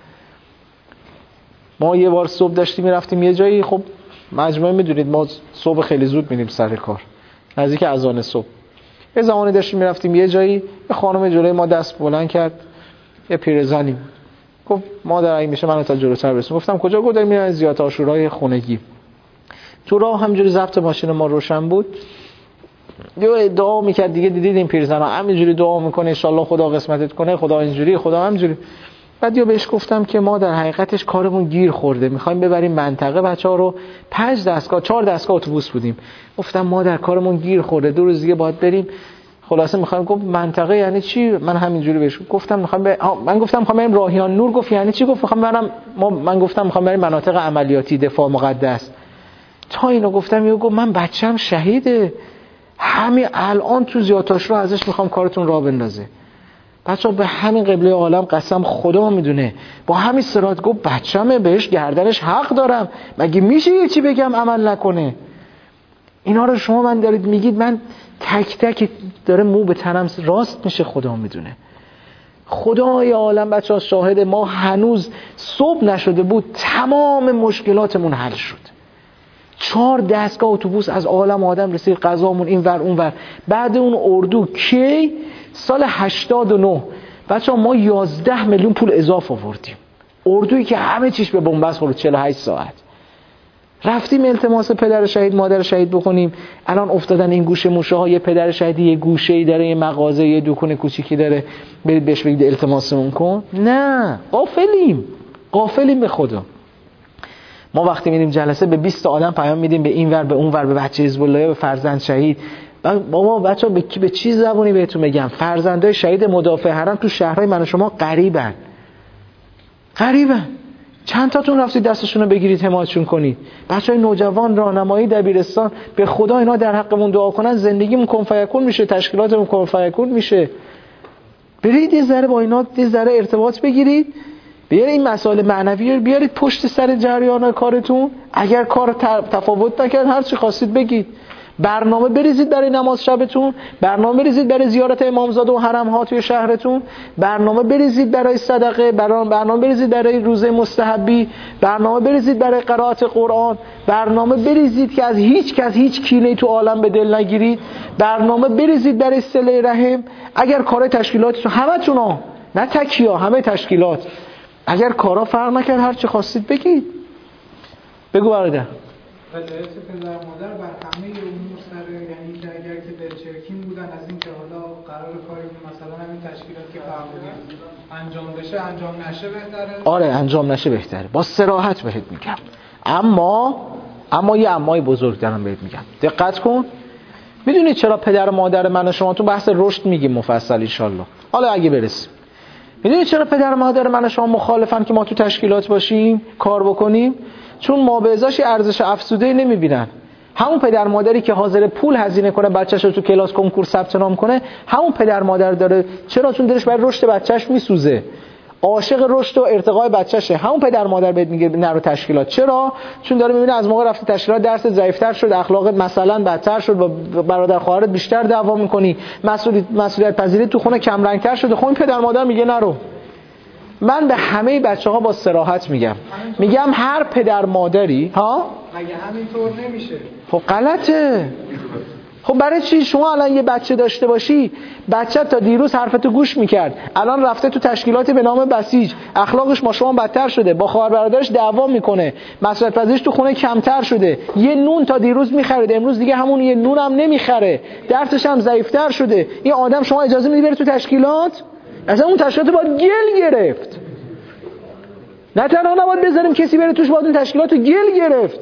ما یه بار صبح داشتیم میرفتیم یه جایی، خب مجموعه میدونید ما صبح خیلی زود میریم سر کار، نزدیک اذان صبح. یه زمانی داشتیم میرفتیم یه جایی، یه خانم جلوی ما دست بلند کرد، یه پیرزنی گفت مادر اگه میشه منو تا جلوتر برسون. گفتم کجا؟ گفت داریم میریم زیارت عاشورای خونگی. تو راه همینجوری ضبط ماشین ما روشن بود، یه دعا میکرد دیگه، دیدید این پیرزنا همینجوری دعا میکنه ان شاءالله خدا قسمتت کنه، خدا اینجوری خدا همینجوری. بعد یا بهش گفتم که ما در حقیقتش کارمون گیر خورده، میخوایم ببریم منطقه بچه‌ها رو 5 دستگاه 4 دستگاه اتوبوس بودیم. گفتم ما در کارمون گیر خورده، 2 روز دیگه باید بریم. خلاصه میخوایم. گفت منطقه یعنی چی؟ من همینجوری بهش گفتم میخوام من گفتم میخوام بریم راهیان نور. گفت یعنی چی؟ گفت میخوام برم من گفتم میخوام بریم مناطق عملیاتی دفاع مقدس. تا اینو گفتم یهو گفت من بچه‌م شهیده، همین الان تو زیارتاش رو ازش میخوام کارتون راه بندازه. بچه‌ها به همین قبله عالم قسم خدا میدونه، با همین صراط گفت بچه‌مه، بهش گردنش حق دارم، مگه میشه یه چی بگم عمل نکنه؟ اینا رو شما من دارید میگید، من تک تک داره مو به تنم راست میشه. خدا میدونه، خدای عالم بچه‌ها شاهد، ما هنوز صبح نشده بود تمام مشکلاتمون حل شد. 4 دستگاه اتوبوس از عالم آدم رسید، غذامون این ور اون ور. بعد اون اردو کی؟ سال 89 بچه‌ها ما 11 میلیون پول اضافه آوردیم. اردویی که همه چیش به بنبست خورد 48 ساعت. رفتیم التماس پدر شهید مادر شهید بکنیم. الان افتادن این گوشه موشه ها، یه پدر شهید یه گوشه‌ای داره، یه مغازه، یه دکون کوچیکی داره، برید بهش بگید التماسمون کن. نه، غافلیم به خدا. ما وقتی میریم جلسه به 20 تا آدم پیام میدیم، به این ور به اون ور، به بچه حزب الله، به فرزند شهید. بابا بچه‌ها به چی زبونی بهتون بگم؟ فرزندای شهید مدافع حرم تو شهرهای من و شما غریبن. چند تاتون رفتید دستشون رو بگیرید حمایتشون کنید؟ بچهای نوجوان راهنمایی دبیرستان، به خدا اینا در حقمون دعا کنن، زندگیمون کن فیکون میشه، تشکیلاتمون کن فیکون میشه. برید یه ذره با اینا یه ذره ارتباط بگیرید، بیارید این مسائل معنوی رو بیارید پشت سر جریان کارتون. اگر کار تفاوت نکرد هر چی خواستید بگید. برنامه بریزید برای نماز شبتون، برنامه بریزید برای زیارت امامزاده و حرم‌ها توی شهرتون، برنامه بریزید برای صدقه، برنامه بریزید برای روزه مستحبی، برنامه بریزید برای قرائت قرآن، برنامه بریزید که از هیچ کس هیچ کینه‌ای تو عالم به دل نگیرید، برنامه بریزید برای صله رحم. اگر کار تشکیلاتتون همتون نه تکیا، همه تشکیلات، اگر کارا فرق نکرد هر چی خواستید بگید. بگو برادر. ولایت پدر مادر بر همه امور سر، یعنی که اگر که به چرکین بودن از این که حالا قرار کاری مثلا همین تشکیلات که فرمودید انجام بشه انجام نشه بهتره. آره انجام نشه بهتره، با صراحت بهت میگم. اما یه امای بزرگ دارم بهت میگم، دقت کن. میدونید چرا پدر مادر من و شما تو بحث رشد میگیم مفصل ان شاءالله، حالا اگه برسیم، میدونید چرا پدر مادر من و شما مخالفن که ما تو تشکیلات باشیم کار بکنیم؟ چون ما به ازاش ارزش افزوده نمیبینن. همون پدر مادری که حاضر پول هزینه کنه بچه‌شو تو کلاس کنکور ثبت نام کنه، همون پدر مادر داره. چرا؟ چون دلش برای رشد بچه‌ش میسوزه، عاشق رشد و ارتقای بچه‌شه. همون پدر مادر بهت میگه نرو تشکیلات. چرا؟ چون داره میبینه از موقع رفتی تشکیلات درس ضعیف‌تر شد، اخلاقت مثلا بدتر شد، با برادر خواهرت بیشتر دعوا می‌کنی، مسئولیت پذیری تو خونه کم رنگ‌تر شده. خب این پدر مادر میگه نرو. من به همه بچه‌ها با صراحت میگم هر پدر مادری مگه همینطور نمیشه؟ خب غلطه. خب برای چی شما الان یه بچه داشته باشی، بچه تا دیروز حرفتو گوش میکرد، الان رفته تو تشکیلات به نام بسیج، اخلاقش با شما بدتر شده، با خواهر برادرش دعوا میکنه، مسئولیت پذیریش تو خونه کمتر شده، یه نون تا دیروز میخرید امروز دیگه همون یه نون هم نمیخره، درسش هم ضعیف‌تر شده. این آدم شما اجازه میدی بره تو تشکیلات؟ اصلا اون تشکیلات باید گل گرفت. نه تنها نباید بذاریم کسی بره توش، باید اون تشکیلات رو گل گرفت.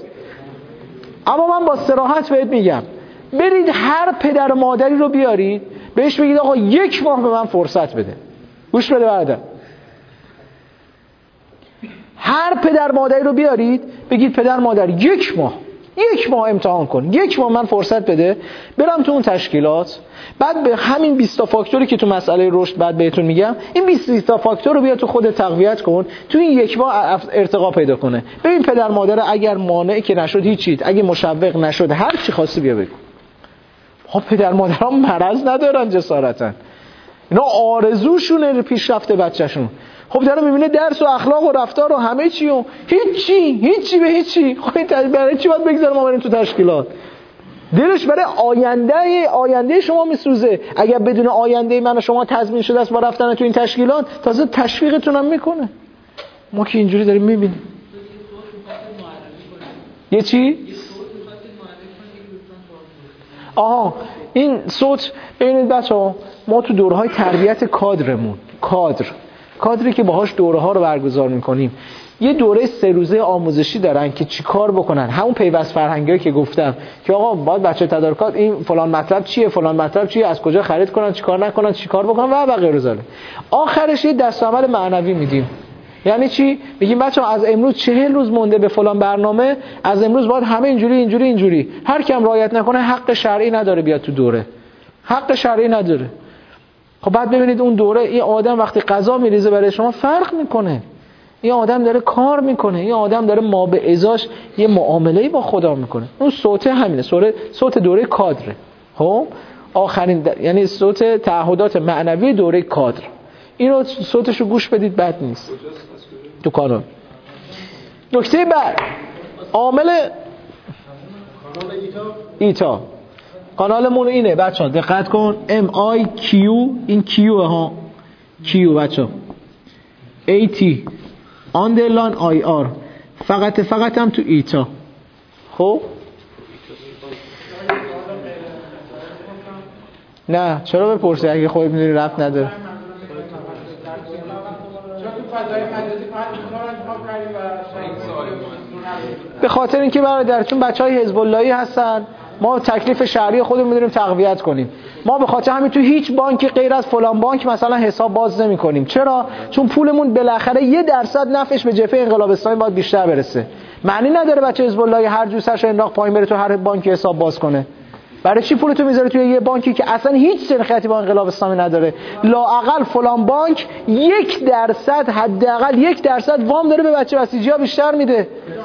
اما من با صراحت بهت میگم برید هر پدر مادری رو بیارید بهش بگید آقا 1 ماه به من فرصت بده. گوش بده برادر، هر پدر مادری رو بیارید بگید پدر مادر 1 ماه امتحان کن، 1 ماه من فرصت بده برم تو اون تشکیلات. بعد به همین 20 تا فاکتوری که تو مسئله رشد بعد بهتون میگم، این 20 تا فاکتور رو بیا تو خودت تقویت کن، تو این 1 ماه ارتقا پیدا کنه. ببین پدر مادر اگر مانعی که نشد هیچی، اگه مشوق نشد هر چی خواستی بیا بگو. خب پدر مادرها مرض ندارن جسارتا، اینا آرزوشونه پیشرفت بچه‌شون. خب داره میبینه درس و اخلاق و رفتار و همه چی و هیچی به هیچی. خب برای چی باید بگذاره ما بریم تو تشکیلات؟ دلش برای آینده شما میسوزه. اگر بدون آینده من و شما تضمین شده است با رفتن تو این تشکیلات، تازه تشویقتون هم میکنه. ما که اینجوری داریم میبینیم. یه چی؟ این صوت ببینید بچه‌ها، ما تو دوره‌های تربیت کادرمون، کادری که باهاش دوره‌ها رو برگزار می‌کنیم، یه دوره 3 روزه آموزشی دارن که چی کار بکنن. همون پیوست فرهنگی که گفتم که آقا باید بچه تدارکات این فلان مطلب چیه، از کجا خرید کنن، چی کار نکنن، چی کار بکنن و غیره زاله. آخرش یه دستاورد معنوی میدیم. یعنی چی؟ میگیم بچه‌ها از امروز 40 روز مونده به فلان برنامه، از امروز باید همه اینجوری. هر کی هم رعایت نکنه حق شرعی نداره بیاد تو دوره. حق شرعی نداره. خب بعد ببینید اون دوره این آدم وقتی غذا میریزه برای شما فرق میکنه. این آدم داره کار میکنه، این آدم داره ما به ازاش یه معامله‌ای با خدا میکنه. اون صوت همینه، صوت دوره کادر. خب آخرین یعنی صوت تعهدات معنوی دوره کادر. اینو صوتشو گوش بدید، بد نیست. تو کانال. نکته بعد عامل ایتا کانالمون اینه بچه‌ها، دقت کن. MIQ، این Q ها، Q بچه‌ها، AT آندرلاین IR، فقط هم تو ایتا. خب نه چرا بپرسی اگه خودت میدونی ربط نداره. به خاطر اینکه برادرتون بچهای حزب اللهی هستن، ما تکلیف شهری خودمون می‌دونیم تقویت کنیم. ما به خاطر همین تو هیچ بانکی غیر از فلان بانک مثلا حساب باز نمی‌کنیم. چرا؟ چون پولمون بالاخره 1% نفعش به جبهه انقلاب اسلامی باید بیشتر برسه. معنی نداره بچه حزب اللهی هر جور سرش انداخت پایین بره تو هر بانکی حساب باز کنه. برای چی پولتو میذاری توی یه بانکی که اصلا هیچ سنخیتی با انقلاب اسلامی نداره؟ لااقل فلان بانک 1% حداقل 1% وام داره به بچه بسیجی‌ها بیشتر میده.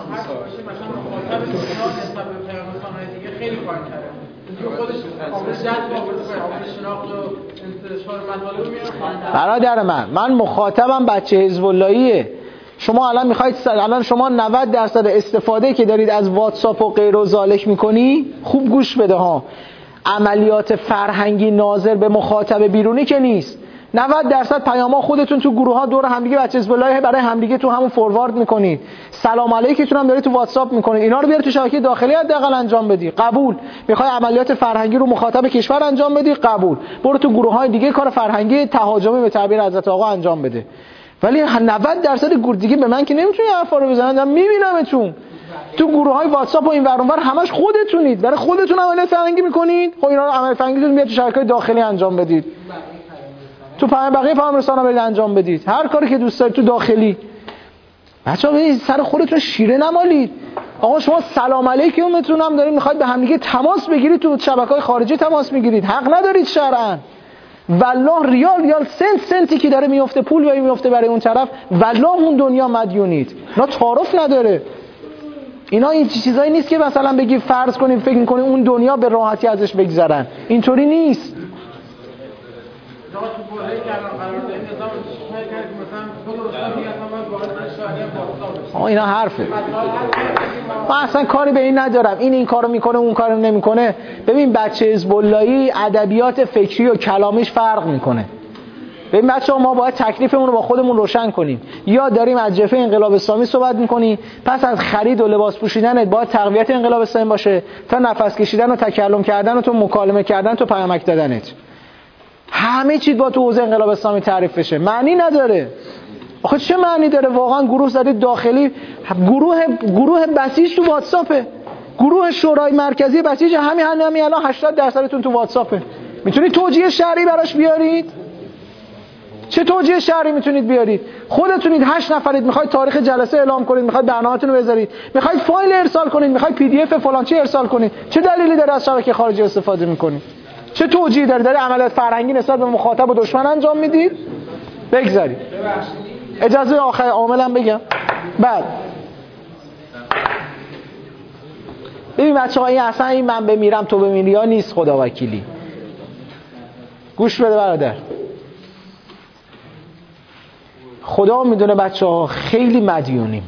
برادر من مخاطبم بچه حزب اللهیه. شما الان میخواید الان شما 90% استفاده که دارید از واتساپ و غیر و ذالک میکنی، خوب گوش بده ها، عملیات فرهنگی ناظر به مخاطب بیرونی که نیست. 90% پیاما خودتون تو گروه ها دور همدیگه بچه حزب الله برای همدیگه تو همون فوروارد میکنید. سلام علیکتون هم دارید تو واتساپ میکنید. اینا رو بیار تو شبکه داخلی حداقل انجام بدی. قبول. میخوای عملیات فرهنگی رو مخاطب کشور انجام بدی؟ قبول. برو تو گروه های دیگه کار فرهنگی تهاجمی به تعبیر حضرت آقا انجام بده. ولی 90% گروه دیگه به من که نمیتونی حرفا رو بزنن. من میبینمتون تو گروه های واتساپ و این ور اون ور همش خودتونید. برای خودتون عملیات فرهنگی میکنید. خب اینا رو عملیات فرهنگیتون بیاد تو شبکه داخلی انجام بدید. تو بقیه پیام رسانا برید انجام بدید. هر کاری که دوست دارید تو داخلی. بچه‌ها ببینید سر خودتون شیره نمالید. آقا شما سلام علیکمتون هم دارید میخواید به همدیگه تماس بگیرید، تو شبکه‌های خارجی تماس میگیرید. حق ندارید شرعاً. والله ریال سنتی که داره میفته پول میفته برای اون طرف، والله اون دنیا مدیونید. اینا تعارف نداره. اینا این چیزایی نیست که مثلا بگی فرض کنیم فکر می‌کنی اون دنیا به راحتی ازش بگذرن. اینطوری نیست. اینا حرفه. من اصلا کاری به این ندارم این کارو میکنه اون کارو نمیکنه. ببین بچه حزب اللهی ادبیات فکری و کلامیش فرق میکنه. ببین بچه‌ها ما باید تکلیفمون رو با خودمون روشن کنیم. یا داریم از جبهه انقلاب اسلامی صحبت میکنیم، پس از خرید و لباس پوشیدنت باید تقویت انقلاب اسلامی باشه تا نفس کشیدن و تکلم کردن و تو مکالمه کردن تو پیامک دادنت. همه چیز با تو حوزه انقلاب اسلامی تعریف بشه. معنی نداره. آخه چه معنی داره؟ واقعا گروه زدید داخلی، گروه بسیج تو واتساپه، گروه شورای مرکزی بسیج همین الان 80%تون تو واتساپه. میتونید توجیه شرعی براش بیارید؟ چه توجیه شرعی میتونید بیارید؟ خودتونید 8 نفرید میخواید تاریخ جلسه اعلام کنید، میخواید برنامه‌تون رو بذارید، میخواید فایل ارسال کنید، میخواید پی دی اف فلان چی ارسال کنید. چه دلیلی داره از شبکه خارجی استفاده میکنید؟ چه توجیهی داره؟ داره عملیات فرهنگی نسبت به مخاطب و دشمن انجام میدید؟ بگذارید. اجازه آخر عاملا بگم. بعد ببین بچه‌ها این اصلا این من بمیرم تو بمیری ها نیست. خدا وکیلی گوش بده برادر. خدا میدونه بچه‌ها خیلی مدیونیم.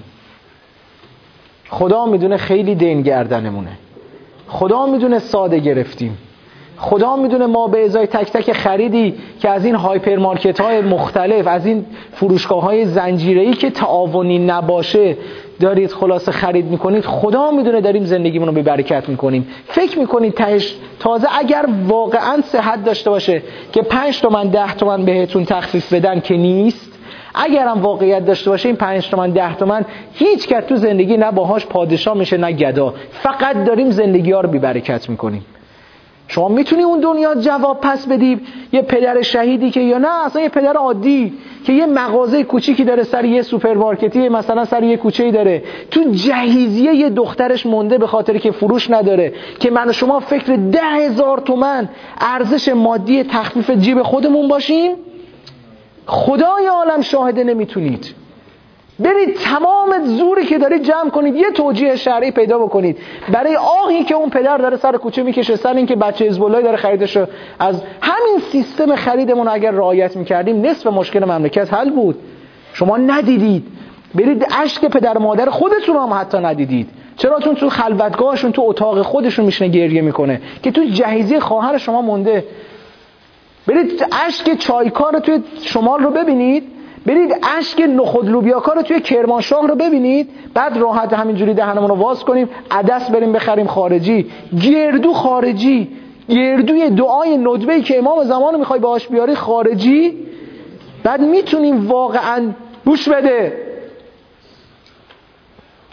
خدا میدونه خیلی دین گردنمونه. خدا میدونه ساده گرفتیم. خدا میدونه ما به ازای تک تک خریدی که از این هایپرمارکت‌های مختلف، از این فروشگاه‌های زنجیره‌ای که تعاونی نباشه دارید خلاصه خرید میکنید، خدا میدونه داریم زندگیمون رو به برکت میکنیم. فکر میکنید تازه اگر واقعا صحت داشته باشه که 5 تومن 10 تومن بهتون تخفیف بدن که نیست، اگرم واقعیت داشته باشه این 5 تومن 10 تومن هیچ کس تو زندگی نه باهاش پادشاه میشه نه گدا، فقط داریم زندگی ها رو بی برکت میکنیم. شما میتونی اون دنیا جواب پس بدی یه پدر شهیدی که یا نه اصلا یه پدر عادی که یه مغازه کوچیکی داره سر یه سوپرمارکتی مثلا سر یه کوچه‌ای داره، تو جهیزیه یه دخترش مونده به خاطر که فروش نداره، که من و شما فکر 10,000 تومن ارزش مادی تخفیف جیب خودمون باشیم؟ خدای عالم شاهده نمیتونید. برید تمام زوری که دارید جمع کنید یه توجیه شرعی پیدا بکنید برای آهی که اون پدر داره سر کوچه میکشه، سر این که بچه حزب الله داره خریدشو. از همین سیستم خریدمون اگر رعایت میکردیم نصف مشکل مملکت حل بود. شما ندیدید. برید اشک پدر مادر خودتون هم حتی ندیدید. چرا؟ چون تو خلوتگاهشون تو اتاق خودشون میشنه گریه میکنه که تو جهیزیه خواهر شما مونده. برید اشک چایکار توی شمال رو ببینید، برید اشک نخود لوبیاکار رو توی کرمانشاه رو ببینید، بعد راحت همینجوری دهنمون رو واز کنیم عدس بریم بخریم خارجی، گردو خارجی، گردوی دعای ندبه‌ای که امام زمان رو میخوای باهاش بیاری خارجی. بعد میتونیم واقعا گوش بده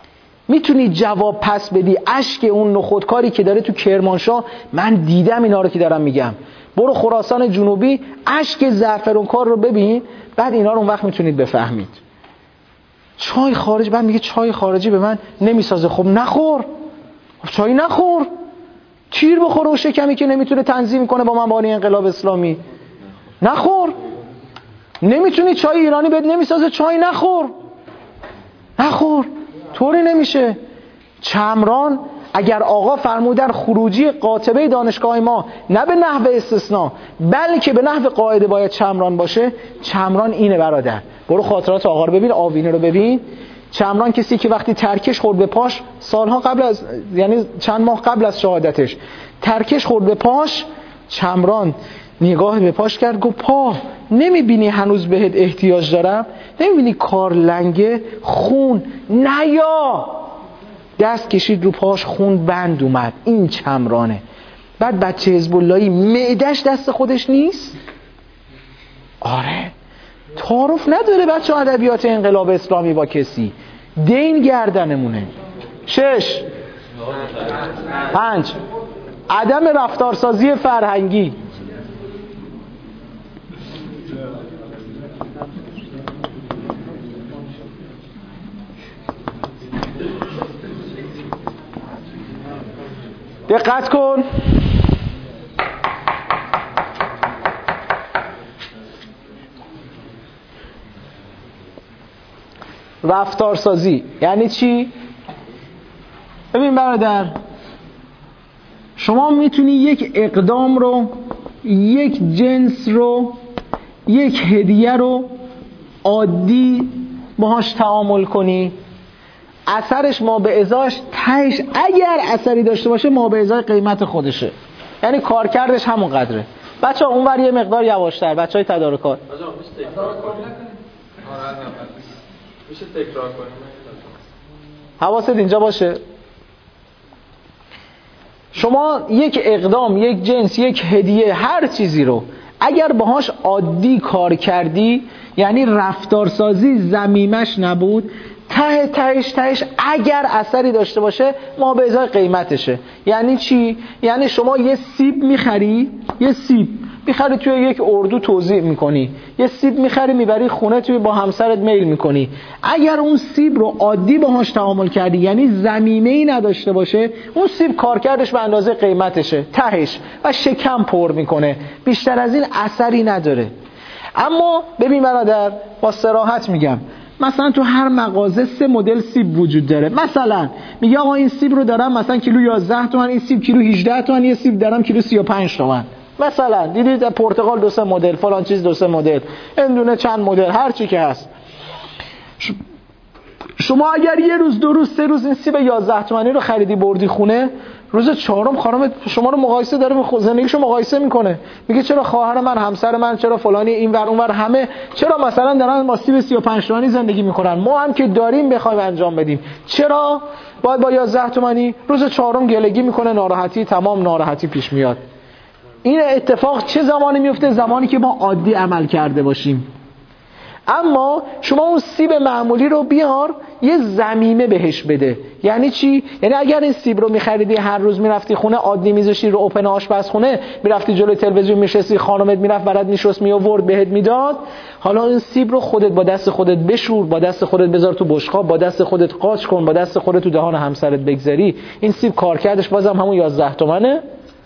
میتونی جواب پس بدی؟ اشک اون نخودکاری که داره تو کرمانشاه، من دیدم اینا رو که دارم میگم، برو خراسان جنوبی اشک زعفرانکار رو ببین، بعد اینا رو اون وقت میتونید بفهمید. چای خارجی، بعد میگه چای خارجی به من نمیسازه. خب نخور، چای نخور، تیر بخوره و شکمی که نمیتونه تنظیم کنه با مبانی انقلاب اسلامی. نخور، نمیتونی چای ایرانی بهت نمیسازه، چای نخور، نخور، طوری نمیشه. چمران اگر آقا فرمودن خروجی قاطبه دانشگاه ما نه به نحو استثناء بلکه به نحو قاعده باید چمران باشه، چمران اینه برادر. برو خاطرات آقا رو ببین، آوینه رو ببین. چمران کسی که وقتی ترکش خورد به پاش، سالها قبل از، یعنی چند ماه قبل از شهادتش ترکش خورد به پاش، چمران نگاه به پاش کرد، گفت پا نمیبینی هنوز بهت احتیاج دارم؟ نمیبینی کار لنگه؟ خون نیا. دست کشید رو پاش، خون بند اومد. این چمرانه. بعد بچه حزب اللهی معدش دست خودش نیست؟ آره، تعارف نداره بچه ادبیات انقلاب اسلامی با کسی، دین گردنمونه. 6 5 عدم رفتارسازی فرهنگی. دقت کن، رفتارسازی یعنی چی؟ ببین برادر، شما میتونی یک اقدام رو، یک جنس رو، یک هدیه رو عادی باهاش تعامل کنی، اثرش ما به ازاش تهش اگر اثری داشته باشه ما به ازای قیمت خودشه، یعنی کارکردش همون قدره. بچه ها اونور یه مقدار یواشتر، بچه های تدارکات میشه تکرار کنیم؟ حواست اینجا باشه. شما یک اقدام، یک جنس، یک هدیه، هر چیزی رو اگر باهاش عادی کار کردی، یعنی رفتارسازی ضمیمش نبود، تهش اگر اثری داشته باشه ما به ازای قیمتشه. یعنی چی؟ یعنی شما یه سیب میخری، توی یک اردو توزیع میکنی، یه سیب میخری میبری خونه، توی با همسرت میل میکنی. اگر اون سیب رو عادی باهاش تعامل کردی، یعنی ضمیمه‌ای نداشته باشه، اون سیب کارکردش به اندازه قیمتشه تهش و شکم پر میکنه، بیشتر از این اثری نداره. اما ببین برادر، با صراحت میگم، مثلا تو هر مغازه 3 مدل سیب وجود داره. مثلا میگه آقا این سیب رو دارم مثلا کیلو 11 تومن، این سیب کیلو 18 تومن، یه سیب دارم کیلو 35 تومن. مثلا دیدید پرتقال 2-3 مدل، فلان چیز 2-3 مدل، اندونه چند مدل، هر چی که هست. شما اگر یه روز، 2 روز، 3 روز این سیب 11 تومانی رو خریدی بردی خونه، روز 4م خانم شما رو مقایسه داره، زندگیشو مقایسه میکنه، میگه چرا خواهر من، همسر من، چرا فلانی، اینور اونور همه چرا مثلا دارن با سیب 35 تومانی زندگی میکنن، ما هم که داریم بخوایم انجام بدیم چرا باید با 11 تومانی؟ روز 4م گلگی میکنه، ناراحتی، تمام ناراحتی پیش میاد. این اتفاق چه زمانی میفته؟ زمانی که ما عادی عمل کرده باشیم. اما شما اون سیب معمولی رو بیار یه ضمیمه بهش بده. یعنی چی؟ یعنی اگر این سیب رو می‌خریدی هر روز میرفتی خونه، عادی میذاشتی رو اوپن آشپزخونه، میرفتی جلوی تلویزیون میشستی، خانمت میرفت برات میشست میآورد بهت میداد، حالا این سیب رو خودت با دست خودت بشور، با دست خودت بذار تو بشقاب، با دست خودت قاچ کن، با دست خودت تو دهان همسرت بگذاری، این سیب کارکردش بازم همون 11 تومنه.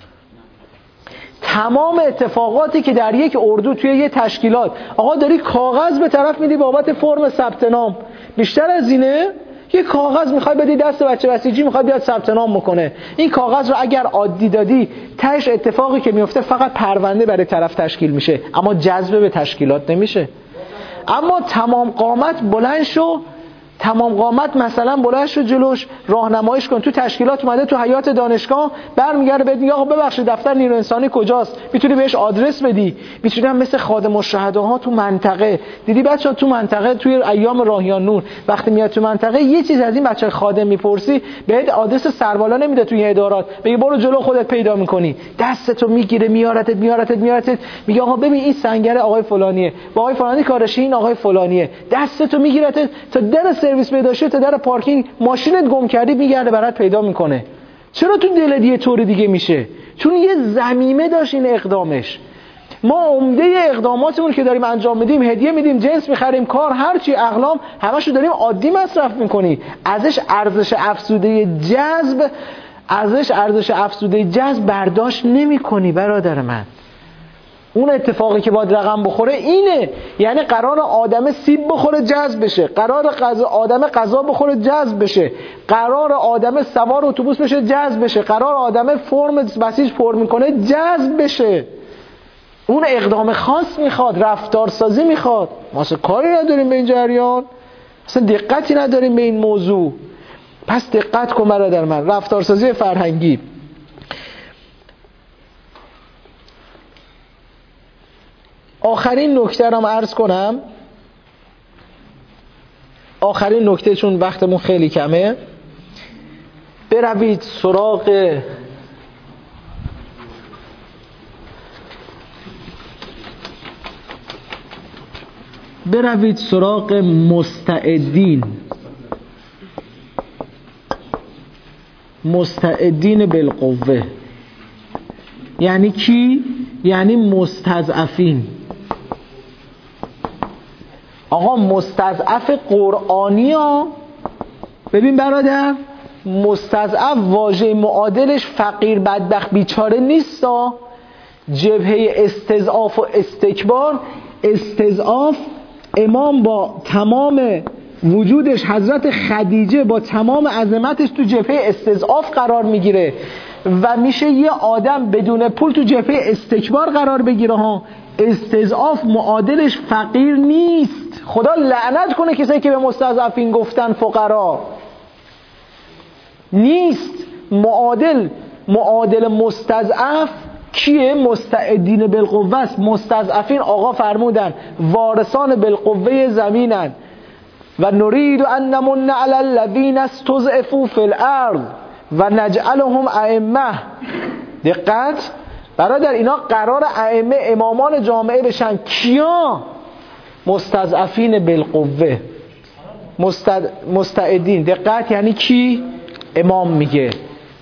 تمام اتفاقاتی که در یک اردو توی یه تشکیلات، آقا داری کاغذ به طرف میدی بابت فرم ثبت نام، بیشتر از اینه؟ یه کاغذ میخوای بدی دست بچه بسیجی میخواد بیاد ثبت نام بکنه، این کاغذ رو اگر عادی دادی، تهش اتفاقی که میفته فقط پرونده برای طرف تشکیل میشه اما جذب به تشکیلات نمیشه. اما تمام قامت بلند شو، تمام قامت مثلا بلند شو جلوش، راهنماییش کن. تو تشکیلات اومده تو حیات دانشگاه، برمیگره بهت میگه آقا ببخشید دفتر نیرو انسانی کجاست، میتونی بهش آدرس بدی. میتونی هم مثل خادم الشهدا ها تو منطقه، دیدی بچه‌ها تو منطقه توی ایام راهیان نور وقتی میاد تو منطقه یه چیز از این بچه خادم میپرسی، بهت آدرس سربالا نمیده توی ادارات، میگه برو جلو خودت پیدا میکنی، دستتو میگیره میارتت میگه آقا ببین این سنگر آقای فلانیه، با آقای فلانی کارش، این آقای فلانیه، دستتو میگیرت تا در سرویس پیدا شه تا در پارکینگ ماشینت گم کردی میگرده برات پیدا میکنه. چرا تو دل یه طور دیگه میشه؟ چون یه ضمیمه داشت این اقدامش. ما عمده اقداماتمون که داریم انجام میدیم، هدیه میدیم، جنس میخریم، کار، هرچی، اقلام، همشو داریم عادی مصرف میکنیم. ازش ارزش افزوده جذب برداشت نمیکنی برادر من. اون اتفاقی که باید رقم بخوره اینه، یعنی قرار آدم سیب بخوره جذب بشه، قرار آدم غذا بخوره جذب بشه، قرار آدم سوار اتوبوس بشه جذب بشه، قرار آدم فرم بسیج پر میکنه جذب بشه. اون اقدام خاص میخواد، رفتارسازی میخواد. ما اصلا کاری نداریم به این جریان، اصلا دقتی نداریم به این موضوع. پس دقت کن برادر من. رفتارسازی فرهنگی. آخرین نکته رو عرض کنم، آخرین نکته چون وقتمون خیلی کمه. بروید سراغ مستعدین بالقوه. یعنی کی؟ یعنی مستضعفین. آقا مستضعف قرآنی ها. ببین برادر، مستضعف واژه معادلش فقیر بدبخت بیچاره نیست. جبهه استضعاف و استکبار. استضعاف امام با تمام وجودش، حضرت خدیجه با تمام عظمتش تو جبهه استضعاف قرار میگیره و میشه یه آدم بدون پول تو جبهه استکبار قرار بگیره ها. استضعاف معادلش فقیر نیست. خدا لعنت کنه کسایی که به مستضعفین گفتن فقرا. نیست. معادل مستضعف کیه؟ مستعدین بالقوه است. مستضعفین آقا فرمودن وارثان بالقوه زمینن و نريد ان نمن علی الذین استضعفوا فی الارض و نجعلهم ائمه. دقت برادر، اینا قرار ائمه، امامان جامعه بشن. کیا؟ مستضعفین بالقوه، مستعدین. دقت یعنی کی؟ امام میگه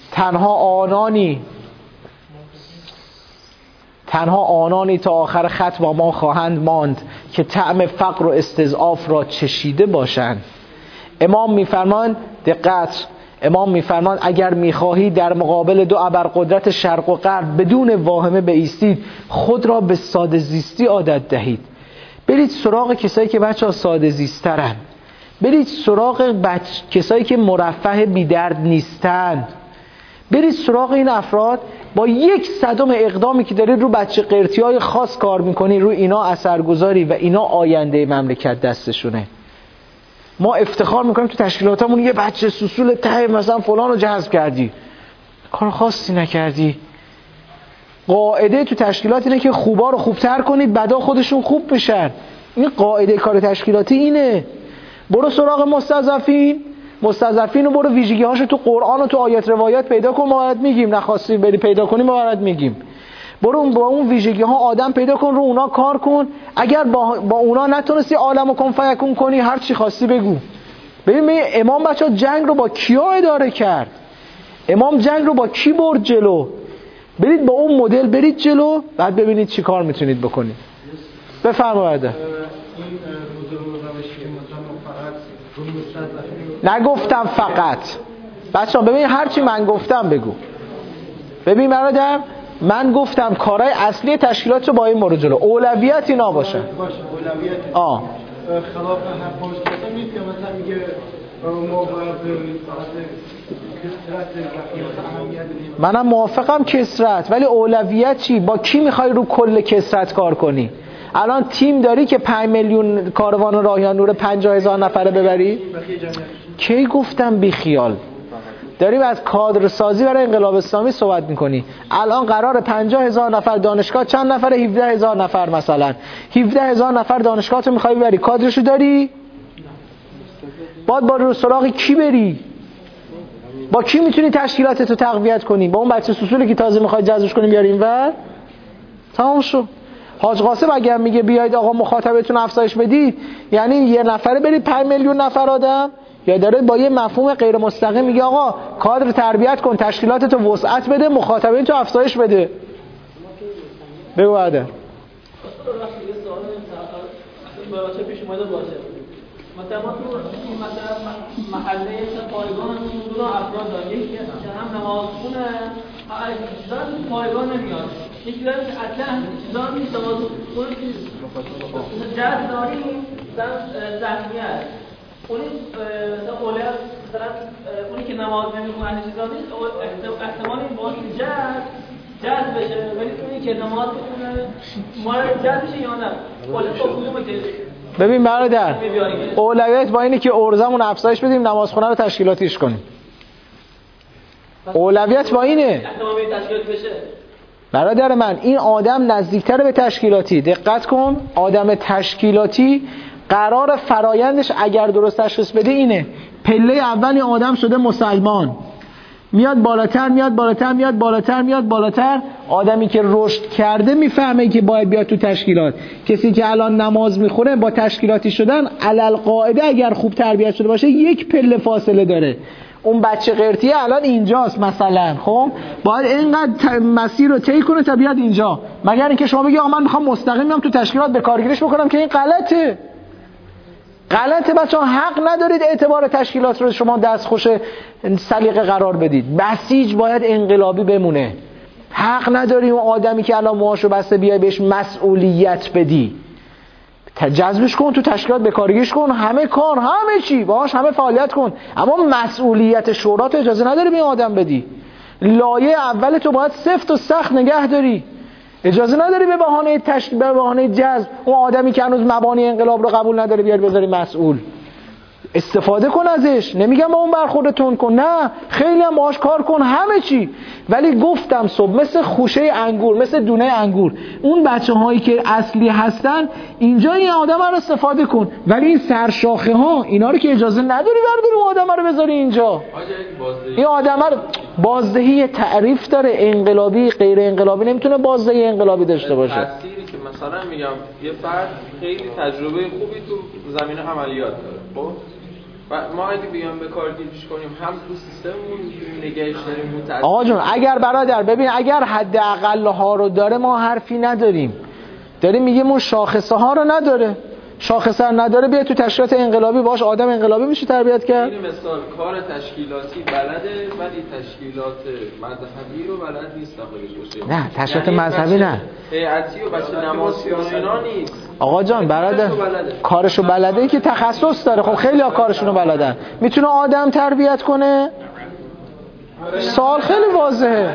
تنها آنانی تا آخر خط با ما خواهند ماند که طعم فقر و استضعاف را چشیده باشند. امام میفرمان، دقت، امام میفرمان اگر میخواهی در مقابل دو ابرقدرت شرق و غرب بدون واهمه بایستید، خود را به ساده زیستی عادت دهید. برید سراغ کسایی که بچه‌ها ساده زیسترن. برید سراغ کسایی که مرفه بی درد نیستند. برید سراغ این افراد. با 1/100 اقدامی که دارید رو بچه قرتی‌های خاص کار میکنی، رو اینا اثرگذاری و اینا آینده مملکت دستشونه. ما افتخار میکنیم تو تشکیلاتمون یه بچه سوسول ته مثلا فلان رو جذب کردی، کار خاصی نکردی. قاعده تو تشکیلات اینه که خوبا رو خوبتر کنید، بدا خودشون خوب بشن. این قاعده کار تشکیلاتی اینه. برو سراغ مستضعفین رو برو ویژگی هاشو تو قرآن و تو آیات روایات پیدا کن، ما باید میگیم. نخواستی بری پیدا کنی ما باید میگیم. برو با اون ویژگی ها آدم پیدا کن، رو اونا کار کن. اگر با اونا نتونستی عالم و کن فیکون کنی، هر چی خواستی بگو. ببین امام بچه‌ها جنگ رو با کیا اداره کرد؟ امام جنگ رو با کی برد جلو؟ برید با اون مدل برید جلو، بعد ببینید چی کار میتونید بکنید. بفرمایید. نگفتم فقط. بچه‌ها ببین هر چی من گفتم بگو. ببین برادر، من گفتم کارهای اصلی تشکیلات رو با این مورد جلو. اولویت اینا باشه. اولویت. خلاف هر پاسخی نیست که مثلا میگه ما منم موافقم کثرت، ولی اولویت چی؟ با کی میخوای رو کل کثرت کار کنی؟ الان تیم داری که 5 میلیون کاروان راهیان نور 50,000 نفره ببری؟ کی گفتم بی خیال؟ داریم از کادر سازی برای انقلاب اسلامی صحبت میکنی. الان قرار 50,000 نفر دانشگاه، چند نفره؟ 17,000 نفر مثلا. 17,000 نفر دانشگاه تو میخوای ببری، کادرشو داری؟ باید با رو سراغ کی بری؟ با کی میتونی تشکیلاتتو تقویت کنی؟ با اون بچه سوسولی که تازه میخوای جذبش کنی بیاری اینور؟ تمام شو. حاج قاسم اگر میگه بیاید آقا مخاطبتون افزایش بدید، یعنی یه نفره برید 5 میلیون نفر آدم، یا داره با یه مفهوم غیر مستقیم میگه آقا کادر تربیت کن، تشکیلاتتو وسعت بده، مخاطبینتو افزایش بده. بگو بعد. باشه پیش اومده باشه مثلا تو این مثلا محله پایگان حدود افراد داره، یکی که هم نمازخونه چیزا تو پایگان نمیاد، یکی داره که اصلا چیزا نیست، نمازخونه جد داریم زخمی هست، اونی مثلا اوله مثلا اونی که نماز نمیخونه چیزا نیست، احتمال این باشه جد بشه، ولی اونی که نماز بخونه ما جد بشه یا نه اوله تو کدومه که ببین برادر، اولویت با اینه که ارزمون افزایش بدیم، نمازخونه رو تشکیلاتیش کنیم. اولویت با اینه برادر من. این آدم نزدیکتر به تشکیلاتی. دقت کن، آدم تشکیلاتی قرار فرایندش اگر درست تشخیص بده اینه: پله اولی آدم شده مسلمان، میاد بالاتر میاد بالاتر میاد بالاتر میاد بالاتر. آدمی که رشد کرده میفهمه که باید بیاد تو تشکیلات. کسی که الان نماز میخوره با تشکیلاتی شدن علل قاعده اگر خوب تربیت شده باشه یک پله فاصله داره. اون بچه قرتیه الان اینجاست مثلا، خب باید اینقدر مسیر رو طی کنه تا بیاد اینجا، مگر اینکه شما بگی آقا من میخوام مستقیم بیام تو تشکیلات به کارگیریش بکنم، که این غلطه. بچه‌ها حق ندارید اعتبار تشکیلات رو شما دستخوش سلیقه قرار بدید. بسیج باید انقلابی بمونه. حق نداری اون آدمی که الان موهاشو بسته بیای بهش مسئولیت بدی. جذبش کن تو تشکیلات، به کارگیریش کن، همه کار همه چی باهاش همه فعالیت کن، اما مسئولیت شورا تو اجازه نداری به این آدم بدی. لایه اول تو باید سفت و سخت نگه داری. اجازه نداری به بهانه تشکیل، به بهانه جذب اون آدمی که هنوز مبانی انقلاب رو قبول نداره بیار بذاری مسئول. استفاده کن ازش، نمیگم با اون برخورد تون کن، نه، خیلی هم باهاش کار کن همه چی. ولی گفتم صبح مثل خوشه انگور، مثل دونه انگور، اون بچه‌هایی که اصلی هستن اینجا این آدم رو استفاده کن، ولی این سرشاخه ها اینا رو که اجازه نداری برداری اون آدم رو بذاری اینجا. این آدم رو بازدهی تعریف داره، انقلابی غیر انقلابی نمیتونه بازدهی انقلابی داشته باشه. تأثیری که مثلا میگم یه فرد خیلی تجربه خوبی تو زمینه عملیات داره، خب و ما اگه بیام به کارگیریش کنیم هم تو سیستممون نگهش داریم متأثر. آقا جون اگر برادر ببین اگر حداقل ها رو داره ما حرفی نداریم، داریم میگیم اون شاخصه ها رو نداره، شاخصه رو نداره بیا تو تشکیلات انقلابی باش آدم انقلابی میشه تربیت کرد. این مثال کار تشکیلاتی بلده ولی تشکیلات مذهبی رو بلد نیست داخلش باشه. نه تشکیلات مذهبی نه، هیئتی و بچه نمازی و اینا نیست. آقا جان برادر کارشو بلده، این که تخصص داره. خب خیلی ها کارشونو بلدن، میتونه آدم تربیت کنه. سوال خیلی واضحه.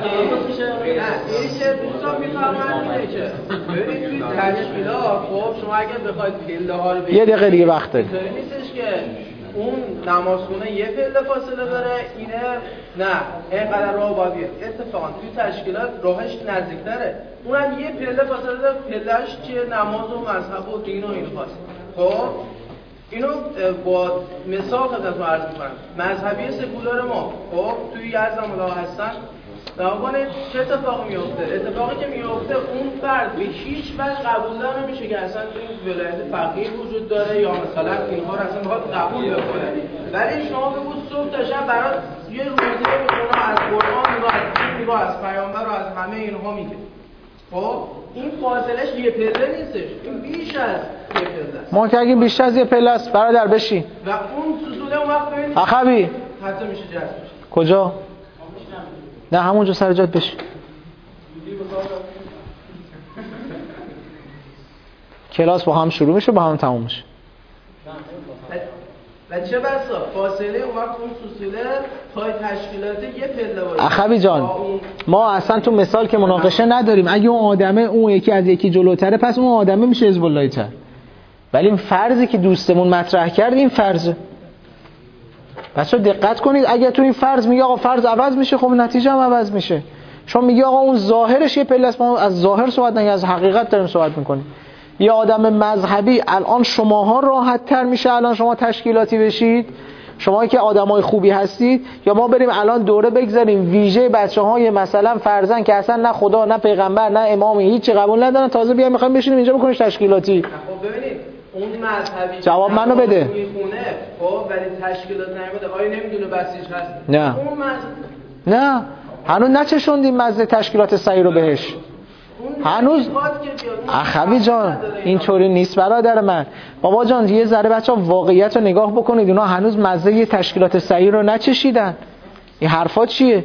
شما اگر بخواید پله ها رو یه دقیقه دیگه وقت داریم. نیستش که اون نمازخونه یه پله فاصله داره، اینه نه اینقدر راه باید بیاد. اتفاقا توی تشکیلات راهش نزدیک‌تره، اونم یه پله فاصله داره، پله‌اش چیه؟ نماز و مذهب و دین و اینهاست. خب اینو با مثال خدمتتون عرض می‌کنم. مذهبی سکولار ما خب توی یزد ملا هستن، ناگهان چه اتفاقی میفته؟ اتفاقی که میفته اون فرد به هیچ وجه قبول نمیشه که اصلا این ولایت فقیه وجود داره یا مثلا اینها رو اصلا میخواد قبول بکنه. ولی شما بگو صبح تا شب برات یه روزه میخونه از قرآن و از دین و از پیامبر و از همه اینها میگه. خب این فاصلهش یه پله نیستش، این بیش از یه پله است. ما که اگه بیش از یه پله است برادر بشین و اون سوسوله اون وقت ببینید اخوی حتی میشه جذب بشه. کجا؟ نه همونجا سر جات بشین. کلاس با هم شروع میشه با هم تموم میشه. و چه بسا فاصله اون وقت اون سوسوله پای تشکیلات یه پله باشه. اخوی جان ما اصلا تو مثال که مناقشه نداریم. اگه اون آدمه اون یکی از یکی جلوتره پس اون آدمه میشه حزب اللهی تر. ولی این فرضی که دوستمون مطرح کرد این فرضه. بچه‌ها دقت کنید، اگه تو این فرض میگه آقا فرض عوض میشه، خب نتیجه هم عوض میشه. شما میگه آقا اون ظاهرش یه پله است، ما از ظاهر صحبت نکنیم، از حقیقت داریم صحبت میکنیم. یه آدم مذهبی الان شماها راحت تر میشه الان شما تشکیلاتی بشید، شما که آدمای خوبی هستید، یا ما بریم الان دوره بگذاریم ویژه بچه‌های مثلا فرزند که اصلا نه خدا نه پیغمبر نه امام هیچی قبول ندارن، تازه بیایم می‌خوایم بشینیم اینجا بکنیم تشکیلاتی؟ خب ببینید اون مذهبی جواب منو بده. میخونه خب ولی تشکیلات نمیده، آیا نمیدونه بسیج هست؟ نه اون نه هنوز نچشوندیم مزه تشکیلات سعی رو بهش. هنوز اخوی جان اینطوری نیست برادر من. بابا جان یه ذره بچه‌ها واقعیت رو نگاه بکنید، اونا هنوز مزه یه تشکیلات سعی رو نچشیدن. این حرفا چیه؟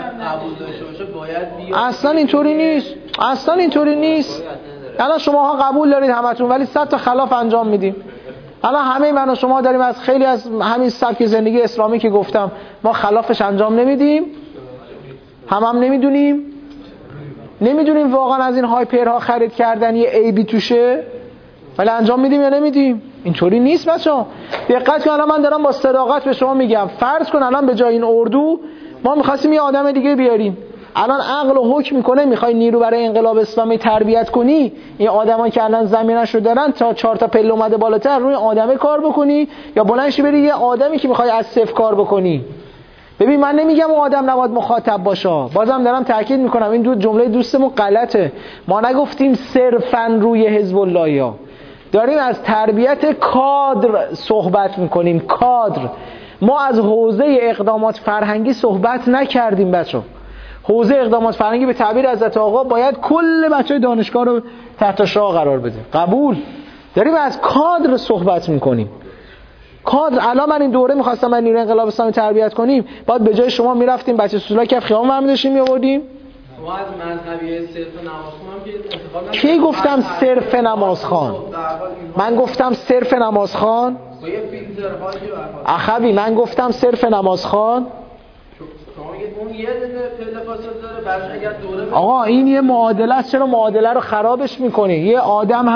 اصلا اینطوری نیست، اصلا اینطوری نیست. الان شماها قبول دارید همتون، ولی 100 تا خلاف انجام میدیم. الان همه من و شما داریم از خیلی از همین سبک زندگی اسلامی که گفتم ما خلافش انجام نمیدیم. هم نمیدونیم واقعا از این هایپرها خرید کردن یه عیبی توشه، ولی انجام میدیم یا نمیدیم؟ اینطوری نیست بچه‌ها. دقت کن، الان من دارم با صداقت به شما میگم، فرض کن الان به جای این اردو ما می‌خواستیم یه آدم دیگه بیاریم، الان عقل و حکم میکنه میخوای نیرو برای انقلاب اسلامی تربیت کنی، این آدمایی که الان زمینه‌شو دارن تا 4 تا پله اومده بالاتر روی آدمه کار بکنی، یا بلند شی بری یه آدمی که میخوای از صفر کار بکنی؟ ببین من نمیگم اون آدم نباید مخاطب باشه، بازم دارم تاکید میکنم این جمله دوستمون غلطه. ما نگفتیم صرفاً روی حزب اللهیا، داریم از تربیت کادر صحبت میکنیم. کادر، ما از حوزه اقدامات فرهنگی صحبت نکردیم بچه. حوزه اقدامات فرهنگی به تعبیر حضرت آقا باید کل بچهای دانشگاه رو تحت شعاع قرار بده. قبول. داریم از کادر صحبت میکنیم. کادر. الان من این دوره می‌خواستم من نیروی انقلاب اسلامی تربیت کنیم، بعد به جای شما میرفتیم بچه سوسولا کف خیابون برمی داشتیم میآوردیم. ما از مذهبی صرف نمازخوان که انتخاب کی گفتم صرف نمازخوان؟ من گفتم صرف نمازخوان؟ با یه فیلترهایی اخوی من گفتم صرف نمازخوان؟ اون یه پله فاصله داره، بعد اگر دوره آقا این یه معادله است، چرا معادله رو خرابش می‌کنی؟ یه آدم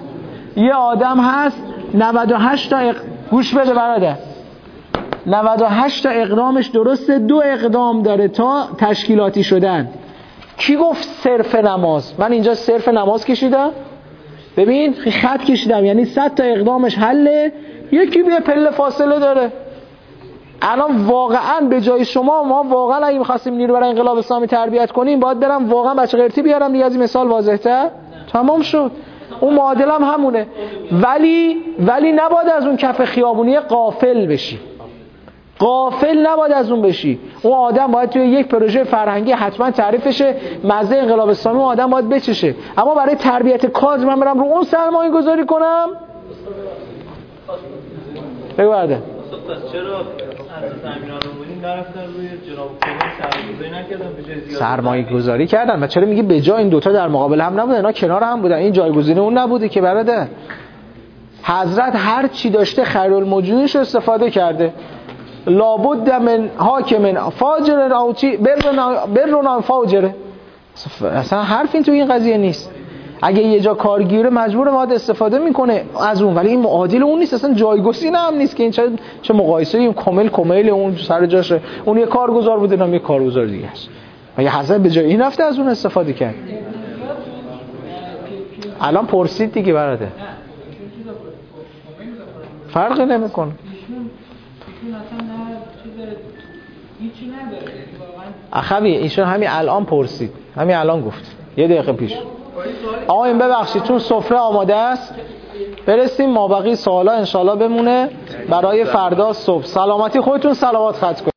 هست 98 تا گوش بده برادر، 98 تا اقدامش درسته، 2 اقدام داره تا تشکیلاتی شدن. کی گفت صرف نماز؟ من اینجا صرف نماز کشیدم، ببین خط کشیدم، یعنی 100 تا اقدامش حله، یکی به پله فاصله داره. الان واقعا به جای شما ما واقعا اگه می‌خواستیم نیرو برای انقلاب اسلامی تربیت کنیم باید برم واقعا بچه قرتی بیارم دیگه، از این مثال واضح‌تر تمام شد. اون معادله هم همونه، ولی نباید از اون کف خیابونی غافل بشی. غافل نباید از اون بشی. اون آدم باید توی یک پروژه فرهنگی حتما تعریفشه، مزه انقلاب اسلامی اون آدم باید بچشه. اما برای تربیت کادر من برم رو اون سرمایه گذاری کنم؟ بگو برده چرا حضرت امیرالمومنین نرفتن روی جناب خمینی سرمایه‌گذاری نکردن، به جای زیاد سرمایه‌گذاری کردن؟ و چرا میگی به جای این دوتا در مقابل هم نبودن؟ اینا کنار هم بودن، این جایگزین اون نبوده که برادر. حضرت هر چی داشته خیرالموجودینش رو استفاده کرده. لابد من حاکم فاجر او چی برنا فاجر. اصلا حرف این تو این قضیه نیست. اگه یه جا کارگیره مجبور باید استفاده میکنه از اون، ولی این معادل اون نیست، اصلا جایگزین هم نیست که این چه مقایسه این کامل اون سر جاشه. اون یه کارگزار بوده، نام یه کارگزار دیگه است. و یه حضرت به جای این رفته از اون استفاده کرد. الان پرسید دیگه برادر، فرقی نمیکنه. اخوی ایشون همین الان پرسید، همین الان گفت، یه دقیقه پیش. آقا این ببخشید چون سفره آماده است برسیم، مابقی سوالا انشالله بمونه برای فردا صبح. سلامتی خودتون، صلوات ختم کنید.